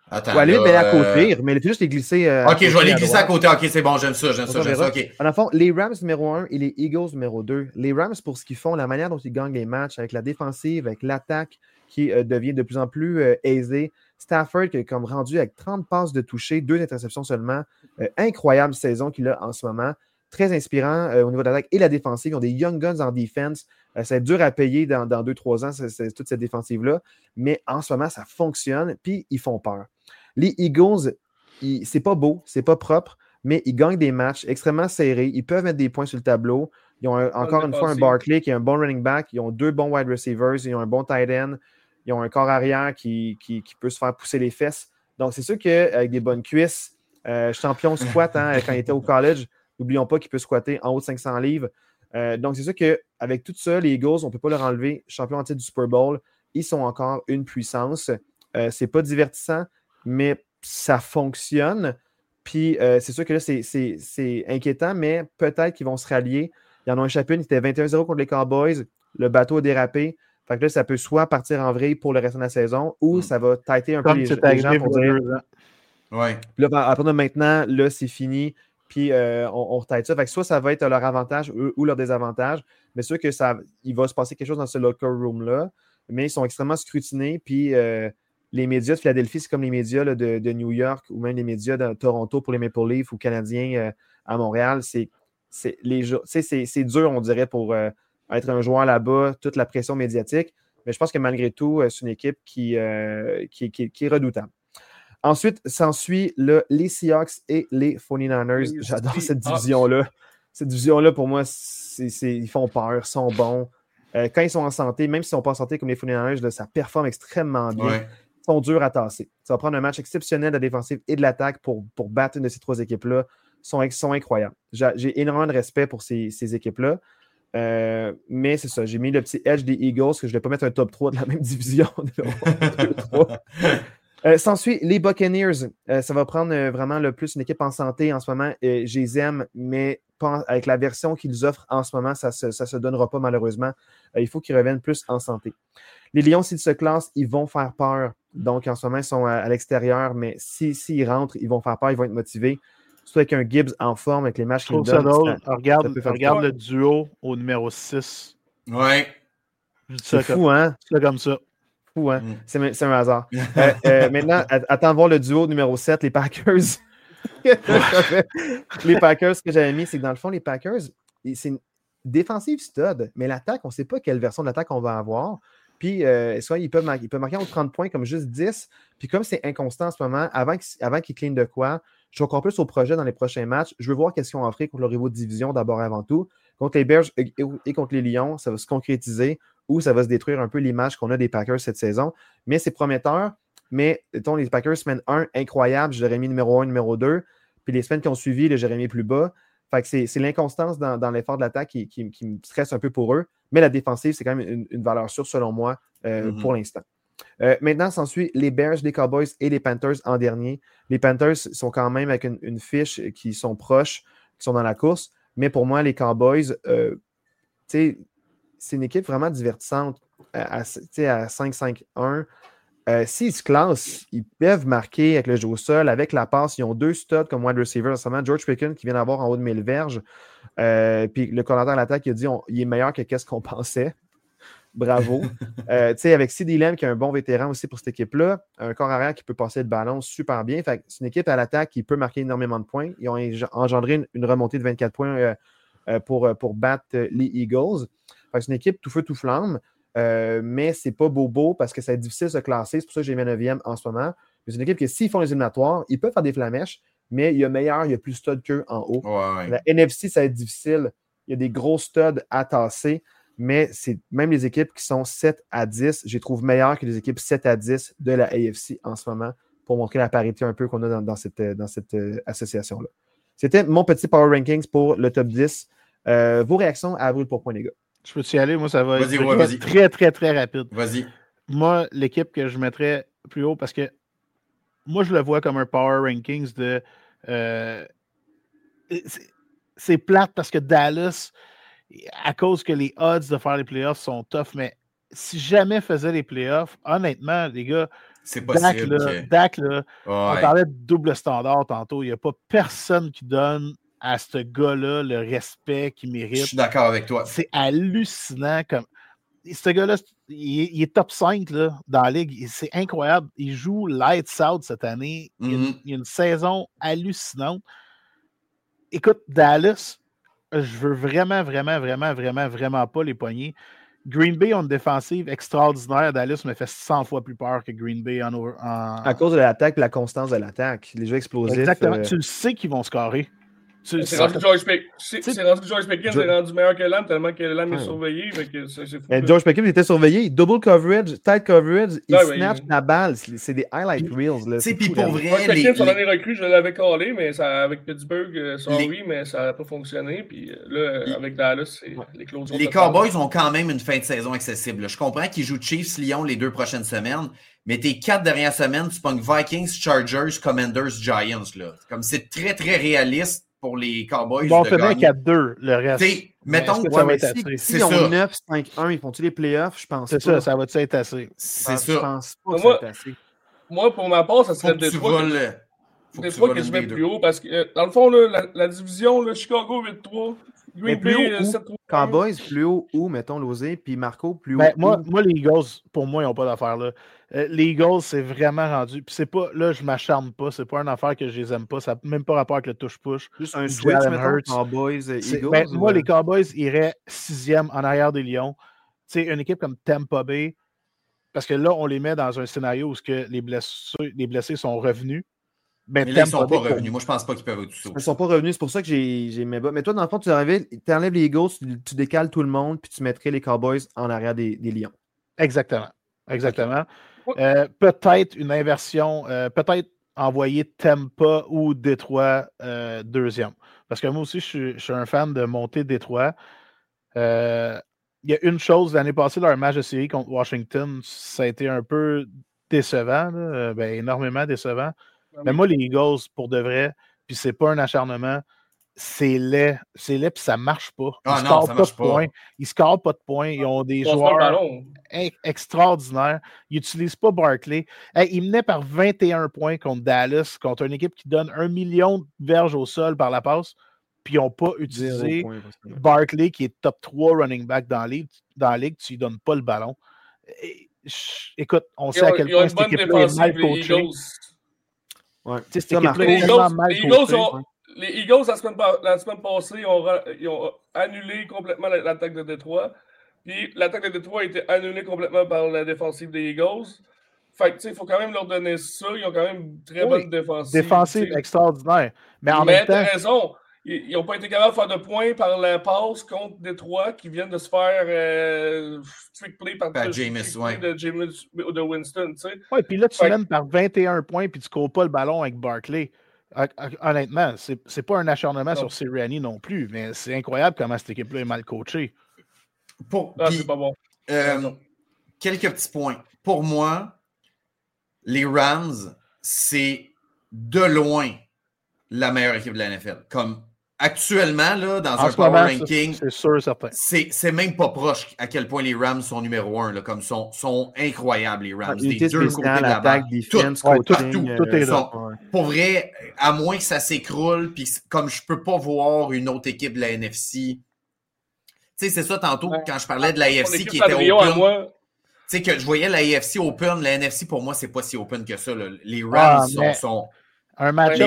Attends. Ouais, lui, mais à côté, mais il faut juste les glisser. Ok, je vais les glisser à côté. Ok, c'est bon, j'aime ça. Ok. En fond, les Rams numéro 1 et les Eagles numéro 2. Les Rams, pour ce qu'ils font, la manière dont ils gagnent les matchs, avec la défensive, avec l'attaque qui devient de plus en plus aisée. Stafford, qui est comme rendu avec 30 passes de toucher, 2 interceptions seulement. Incroyable saison qu'il a en ce moment. Très inspirant au niveau de l'attaque et la défensive. Ils ont des young guns en defense. Ça va être dur à payer dans 2-3 ans, toute cette défensive-là. Mais en ce moment, ça fonctionne, puis ils font peur. Les Eagles, c'est pas beau, c'est pas propre, mais ils gagnent des matchs extrêmement serrés. Ils peuvent mettre des points sur le tableau. Ils ont encore une fois un Barkley qui est un bon running back. Ils ont 2 bons wide receivers. Ils ont un bon tight end. Ils ont un corps arrière qui peut se faire pousser les fesses. Donc, c'est sûr qu'avec des bonnes cuisses, champion squat quand il était au college, n'oublions pas qu'il peut squatter en haut de 500 livres. Donc, c'est sûr qu'avec tout ça, les Eagles, on ne peut pas leur enlever champion en titre du Super Bowl. Ils sont encore une puissance. C'est pas divertissant, mais ça fonctionne. Puis, c'est sûr que là, c'est inquiétant, mais peut-être qu'ils vont se rallier. Ils en ont échappé une, c'était 21-0 contre les Cowboys. Le bateau a dérapé. Fait que là, ça peut soit partir en vrille pour le restant de la saison ou ça va tâter un peu les gens pour dire. Ouais. Puis là, à partir de maintenant, là, c'est fini. Puis on retaille ça. Fait que soit ça va être leur avantage ou leur désavantage. Mais c'est sûr qu'il va se passer quelque chose dans ce locker room-là. Mais ils sont extrêmement scrutinés. Puis les médias de Philadelphie, c'est comme les médias là, de New York ou même les médias de Toronto pour les Maple Leafs ou Canadiens à Montréal. C'est dur, on dirait, pour être un joueur là-bas, toute la pression médiatique. Mais je pense que malgré tout, c'est une équipe qui est redoutable. Ensuite, s'ensuit les Seahawks et les 49ers. J'adore cette division-là. Cette division-là, pour moi, ils font peur, ils sont bons. Quand ils sont en santé, même s'ils ne sont pas en santé comme les 49ers, là, ça performe extrêmement bien. Ouais. Ils sont durs à tasser. Ça va prendre un match exceptionnel de la défensive et de l'attaque pour battre une de ces 3 équipes-là. Ils sont incroyables. J'ai énormément de respect pour ces équipes-là. Mais c'est ça, j'ai mis le petit edge des Eagles, que je ne vais pas mettre un top 3 de la même division. S'ensuit les Buccaneers. Ça va prendre vraiment le plus une équipe en santé en ce moment. Je les aime, mais avec la version qu'ils offrent en ce moment, ça ne se donnera pas malheureusement. Il faut qu'ils reviennent plus en santé. Les Lions, s'ils se classent, ils vont faire peur. Donc, en ce moment, ils sont à l'extérieur, mais s'ils rentrent, ils vont faire peur, ils vont être motivés. Surtout avec un Gibbs en forme, avec les matchs qu'ils donnent. Regarde le duo au numéro 6. Ouais. C'est fou, hein? C'est comme ça. Fou, hein? C'est un hasard. Maintenant, attends de voir le duo numéro 7, les Packers. Les Packers, ce que j'avais mis, c'est que dans le fond, les Packers, c'est une défensive stud, mais l'attaque, on ne sait pas quelle version de l'attaque on va avoir. Puis, soit ils peuvent marquer entre 30 points comme juste 10. Puis, comme c'est inconstant en ce moment, avant qu'ils cleanent de quoi, je suis encore plus au projet dans les prochains matchs. Je veux voir qu'est-ce qu'ils ont offert contre le rivaux de division d'abord et avant tout. Contre les Bears et contre les Lions, ça va se concrétiser ou ça va se détruire un peu l'image qu'on a des Packers cette saison. Mais c'est prometteur. Mais, mettons, les Packers, semaine 1, incroyable. Je l'aurais mis numéro 1, numéro 2. Puis les semaines qui ont suivi, je l'aurais mis plus bas. Fait que c'est l'inconstance dans l'effort de l'attaque qui me stresse un peu pour eux. Mais la défensive, c'est quand même une valeur sûre, selon moi, pour l'instant. Maintenant, s'ensuit les Bears, les Cowboys et les Panthers en dernier. Les Panthers sont quand même avec une fiche qui sont proches, qui sont dans la course. Mais pour moi, les Cowboys, c'est une équipe vraiment divertissante à 5-5-1. S'ils se classent, ils peuvent marquer avec le jeu au sol, avec la passe. Ils ont 2 studs comme wide receiver récemment. George Pickens qui vient d'avoir en haut de 1000 verges. Puis le coordinateur à l'attaque, il a dit il est meilleur que qu'est-ce qu'on pensait. Bravo. Avec CeeDee Lamb, qui est un bon vétéran aussi pour cette équipe-là, un corps arrière qui peut passer le ballon super bien. Fait c'est une équipe à l'attaque qui peut marquer énormément de points. Ils ont engendré une remontée de 24 points pour battre les Eagles. Fait c'est une équipe tout feu, tout flamme. Mais c'est pas beau parce que c'est difficile de se classer. C'est pour ça que j'ai mis 9e en ce moment. Mais c'est une équipe que s'ils font les éliminatoires, ils peuvent faire des flamèches, mais il y a plus stud qu'eux en haut. Ouais. La NFC, ça va être difficile. Il y a des gros studs à tasser. Mais c'est même les équipes qui sont 7 à 10, je les trouve meilleures que les équipes 7 à 10 de la AFC en ce moment pour montrer la parité un peu qu'on a dans cette association-là. C'était mon petit Power Rankings pour le top 10. Vos réactions à brûle pour point, les gars. Je peux-y aller? Moi, ça va être très, très, très rapide. Vas-y. Moi, l'équipe que je mettrais plus haut, parce que moi, je le vois comme un Power Rankings de... c'est plate parce que Dallas... à cause que les odds de faire les playoffs sont tough, mais si jamais faisait les playoffs, honnêtement, les gars, C'est possible. Dak, là, on parlait de double standard tantôt. Il n'y a pas personne qui donne à ce gars-là le respect qu'il mérite. Je suis d'accord avec toi. C'est hallucinant. Ce gars-là, il est top 5 là, dans la ligue. C'est incroyable. Il joue lights out cette année. Il y a une saison hallucinante. Écoute, Dallas, je veux vraiment pas les pogner. Green Bay a une défensive extraordinaire. Dallas me fait 100 fois plus peur que Green Bay à cause de l'attaque et la constance de l'attaque. Les jeux explosifs. Exactement. Tu le sais qu'ils vont scorer. C'est rendu George Pickens est rendu meilleur que Lamb tellement que Lamb est surveillé. George Pickens était surveillé. Double coverage, tight coverage, il snatch la balle. C'est des highlight reels. Puis pour vrai. George Pickens, son année recrue, je l'avais callé, mais ça, avec Pittsburgh, mais ça n'a pas fonctionné. Puis là, avec Dallas, c'est l'éclosion. Les Cowboys ont quand même une fin de saison accessible. Je comprends qu'ils jouent Chiefs-Lyon les 2 prochaines semaines. Mais tes 4 dernières semaines, tu pognes Vikings, Chargers, Commanders, Giants. Là. Comme c'est très, très réaliste pour les Cowboys. Ils vont finir 4-2, le reste. Mettons que s'ils ont 9-5-1, ils font-tu les playoffs? Je pense pas. C'est ça va-tu être assez? C'est ça. Je pense pas que ça va être assez. Moi, pour ma part, ça serait Détroit que je mets plus haut. Parce que, dans le fond, là, la division, là, Chicago 8-3, Green Bay 7-3. Cowboys plus haut où, mettons, Losé, puis Marco plus haut. Moi, les Eagles, pour moi, ils n'ont pas d'affaire là. Les Eagles, c'est vraiment rendu. Puis c'est pas, là, je m'acharne pas. C'est pas une affaire que je les aime pas. Ça n'a même pas rapport avec le touche-push. Juste un switch, mettons, Cowboys, Eagles. Moi, les Cowboys iraient 6e en arrière des Lions. Tu sais, une équipe comme Tampa Bay, parce que là, on les met dans un scénario où les blessés sont revenus. Mais là, ils ne sont pas revenus. Moi, je ne pense pas qu'ils peuvent être tout ça. Ils ne sont pas revenus. C'est pour ça que j'ai mis bas. Mais toi, dans le fond, tu enlèves les Eagles, tu décales tout le monde, puis tu mettrais les Cowboys en arrière des Lions. Exactement. Peut-être une inversion. Peut-être envoyer Tampa ou Détroit deuxième. Parce que moi aussi, je suis un fan de monter Détroit. Il y a une chose, l'année passée, leur match de série contre Washington, ça a été un peu décevant, énormément décevant. Mais moi, les Eagles, pour de vrai, puis c'est pas un acharnement, c'est laid, puis ça marche pas. Ils scorent pas de points. Ils ont des joueurs extraordinaires. Ils n'utilisent pas Barkley. Ils menaient par 21 points contre Dallas, contre une équipe qui donne 1 million de verges au sol par la passe, puis ils n'ont pas utilisé Barkley, qui est top 3 running back dans la ligue. Tu lui donnes pas le ballon. Écoute, on sait à quel point cette équipe-là est mal coachée. Ouais. Les Eagles, la semaine passée, ils ont annulé complètement l'attaque de Détroit. Puis l'attaque de Détroit a été annulée complètement par la défensive des Eagles. Fait que, il faut quand même leur donner ça. Ils ont quand même une très bonne défensive. Défensive extraordinaire. Mais en même temps... t'as raison. Ils n'ont pas été capables de faire de points par la passe contre Détroit qui viennent de se faire trick play par Jameis, de Winston. Oui, puis là, tu mènes par 21 points puis tu ne cours pas le ballon avec Barkley. Honnêtement, c'est pas un acharnement sur Sirianni non plus, mais c'est incroyable comment cette équipe-là est mal coachée. C'est pas bon. Quelques petits points. Pour moi, les Rams, c'est de loin la meilleure équipe de la NFL. Comme actuellement, là, dans un power ranking, c'est sûr, certain. C'est même pas proche à quel point les Rams sont numéro 1. Là, comme sont incroyables, les Rams. Des deux côtés de la balle. Tout est là. Pour vrai, à moins que ça s'écroule, puis comme je peux pas voir une autre équipe de la NFC. Tu sais, c'est ça tantôt, quand je parlais de la AFC qui était open. Tu sais, que je voyais la AFC open, la NFC, pour moi, c'est pas si open que ça. Là. Les Rams sont... Un match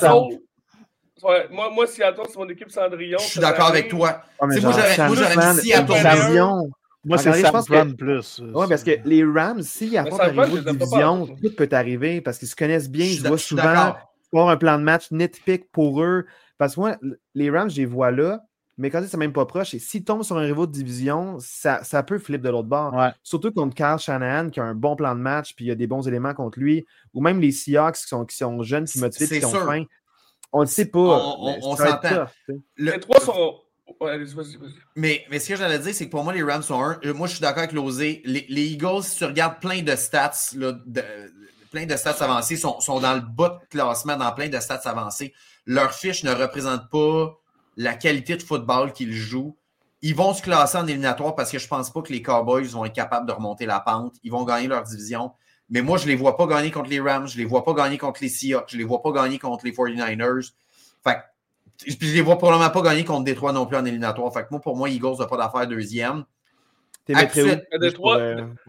moi, Seattle, c'est mon équipe Cendrillon. Je suis d'accord avec toi. Moi, j'aurais mis Seattle Cendrillon. Moi, c'est ça, je pense plus. Oui, parce que les Rams, s'ils affrontent un niveau de division, tout peut arriver parce qu'ils se connaissent bien. Je vois souvent avoir un plan de match nitpick pour eux. Parce que moi, les Rams, je les vois là, mais quand c'est même pas proche, et s'ils tombent sur un rival de division, ça peut flipper de l'autre bord. Ouais. Surtout contre Kyle Shanahan, qui a un bon plan de match, puis il y a des bons éléments contre lui, ou même les Seahawks qui sont jeunes, qui motivés, qui ont faim. On ne le sait pas. On s'entend. Les trois sont... Vas-y. Mais ce que j'allais dire, c'est que pour moi, les Rams sont moi, je suis d'accord avec Losé. Les Eagles, si tu regardes plein de stats, plein de stats avancées, sont dans le bas de classement, dans plein de stats avancées. Leur fiche ne représente pas la qualité de football qu'ils jouent. Ils vont se classer en éliminatoire parce que je ne pense pas que les Cowboys vont être capables de remonter la pente. Ils vont gagner leur division. Mais moi, je ne les vois pas gagner contre les Rams, je ne les vois pas gagner contre les Seahawks, je ne les vois pas gagner contre les 49ers. Fait que, puis je les vois probablement pas gagner contre Détroit non plus en éliminatoire. Fait que moi, pour moi, Eagles n'a pas d'affaire deuxième. T'es mettré où? Détroit,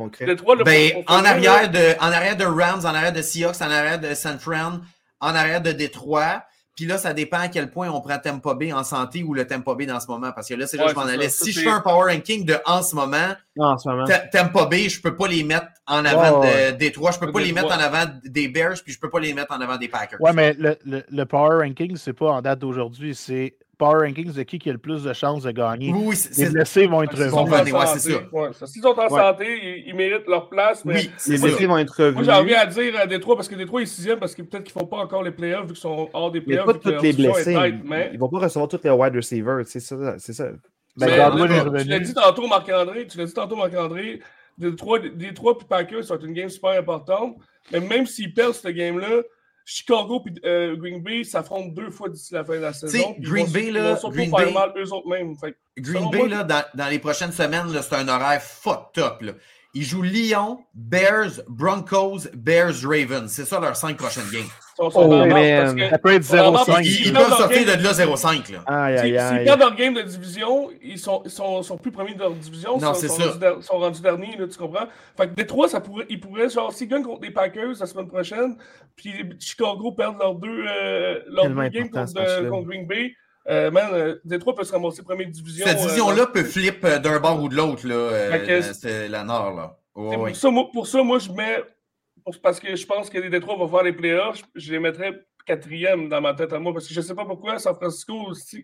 en arrière de Rams, en arrière de Seahawks, en arrière de San Fran, en arrière de Détroit. Puis là, ça dépend à quel point on prend Tampa Bay en santé ou le Tampa Bay dans ce moment. Parce que là, c'est là que je m'en allais. Si je fais un power ranking de en ce moment, Tampa Bay, je ne peux pas les mettre en avant de Détroit. Je ne peux pas les mettre en avant des Bears, puis je ne peux pas les mettre en avant des Packers. Ouais, mais le power ranking, c'est pas en date d'aujourd'hui. C'est power rankings de qui a le plus de chances de gagner. Oui, les blessés vont être revus. Ouais, c'est ça. Ouais, s'ils sont en santé, ils méritent leur place. Mais oui, les blessés vont être revus. Moi, j'ai envie à dire à Détroit, parce que Détroit est 6e, parce que peut-être qu'ils ne font pas encore les playoffs, vu qu'ils sont hors des playoffs. Mais pas tous les blessés. Mais... Ils ne vont pas recevoir tous les wide receivers. C'est ça. Tu l'as dit tantôt, Marc-André. Détroit et Packers sont une game super importante. Mais même s'ils perdent cette game-là, Chicago et Green Bay s'affrontent 2 fois d'ici la fin de la saison. Green Bay, là, Green Bay, mal eux autres mêmes. Green Bay, là, dans les prochaines semaines, là, c'est un horaire fucked up. Là. Ils jouent Lyon, Bears, Broncos, Bears, Ravens. C'est ça leurs 5 prochaines games. Ça peut être 0-5. Ils peuvent sortir de là 0-5. S'ils perdent leur game de division, ils sont plus premiers de leur division. Non, ils sont rendus derniers, là, tu comprends? Fait que Détroit, ils pourraient, genre, s'ils gagnent contre les Packers la semaine prochaine, puis Chicago perdent leurs deux games contre Green Bay, Détroit peut se ramasser première division. Cette division-là peut flip d'un bord ou de l'autre, c'est la Nord. Là. Pour ça, moi, je mets... Parce que je pense que les Détroit vont faire les playoffs, je les mettrais 4e dans ma tête à moi, parce que je ne sais pas pourquoi San Francisco aussi,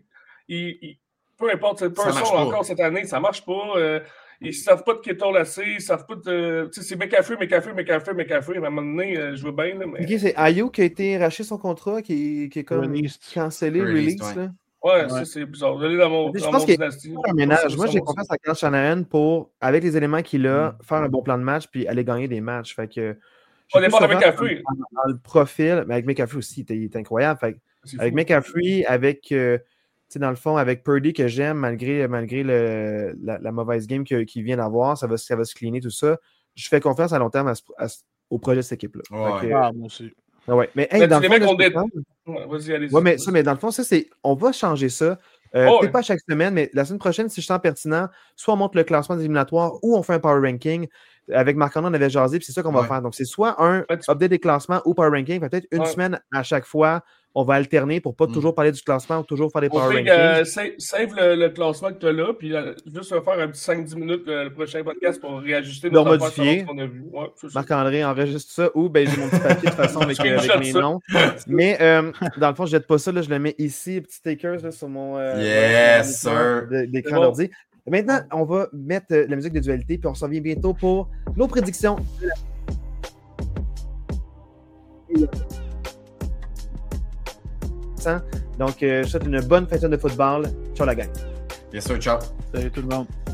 peu importe cette personne encore cette année, ça ne marche pas. Ils ne savent pas de qui est lacé, ils ne savent pas de... C'est McCaffrey, mais à un moment donné, je veux bien. Là, mais... Okay, c'est Ayuk qui a été racheté son contrat, qui est comme cancellé, release. Ouais, ça, c'est bizarre. Je pense qu'il y a un ménage. Moi, j'ai confiance à Kyle Shanahan pour, avec les éléments qu'il a, faire un bon plan de match puis aller gagner des matchs. Fait que... On dépend avec McCaffrey. Dans le profil, mais avec McCaffrey aussi, il est incroyable. Fait, avec McCaffrey, avec, dans le fond, avec Purdy que j'aime, malgré la mauvaise game qu'il vient d'avoir, ça va se cleaner, tout ça. Je fais confiance à long terme au projet de cette équipe-là. Moi aussi. Ouais. Mais dans le fond, vas-y, allez-y. Ouais, mais dans le fond, ça, c'est. On va changer ça. Peut-être pas chaque semaine, mais la semaine prochaine, si je sens pertinent, soit on monte le classement des éliminatoires ou on fait un power ranking. Avec Marc-André, on avait jasé, puis c'est ça qu'on va faire. Donc, c'est soit un update des classements ou power ranking. Peut-être une semaine à chaque fois, on va alterner pour ne pas toujours parler du classement ou toujours faire des power rankings. Save le classement que tu as là, puis juste faire un petit 5-10 minutes le prochain podcast pour réajuster nos affaires selon ce qu'on a vu. Ouais, Marc-André enregistre ça ou j'ai mon petit papier de toute façon avec mes noms. Mais dans le fond, je ne jette pas ça, là, je le mets ici, petit stickers là, sur mon d'écran d'ordi. Maintenant, on va mettre la musique de dualité, puis on se revient bientôt pour nos prédictions. Donc, je souhaite une bonne fête de football. Ciao la gang. Bien sûr, ciao. Salut tout le monde.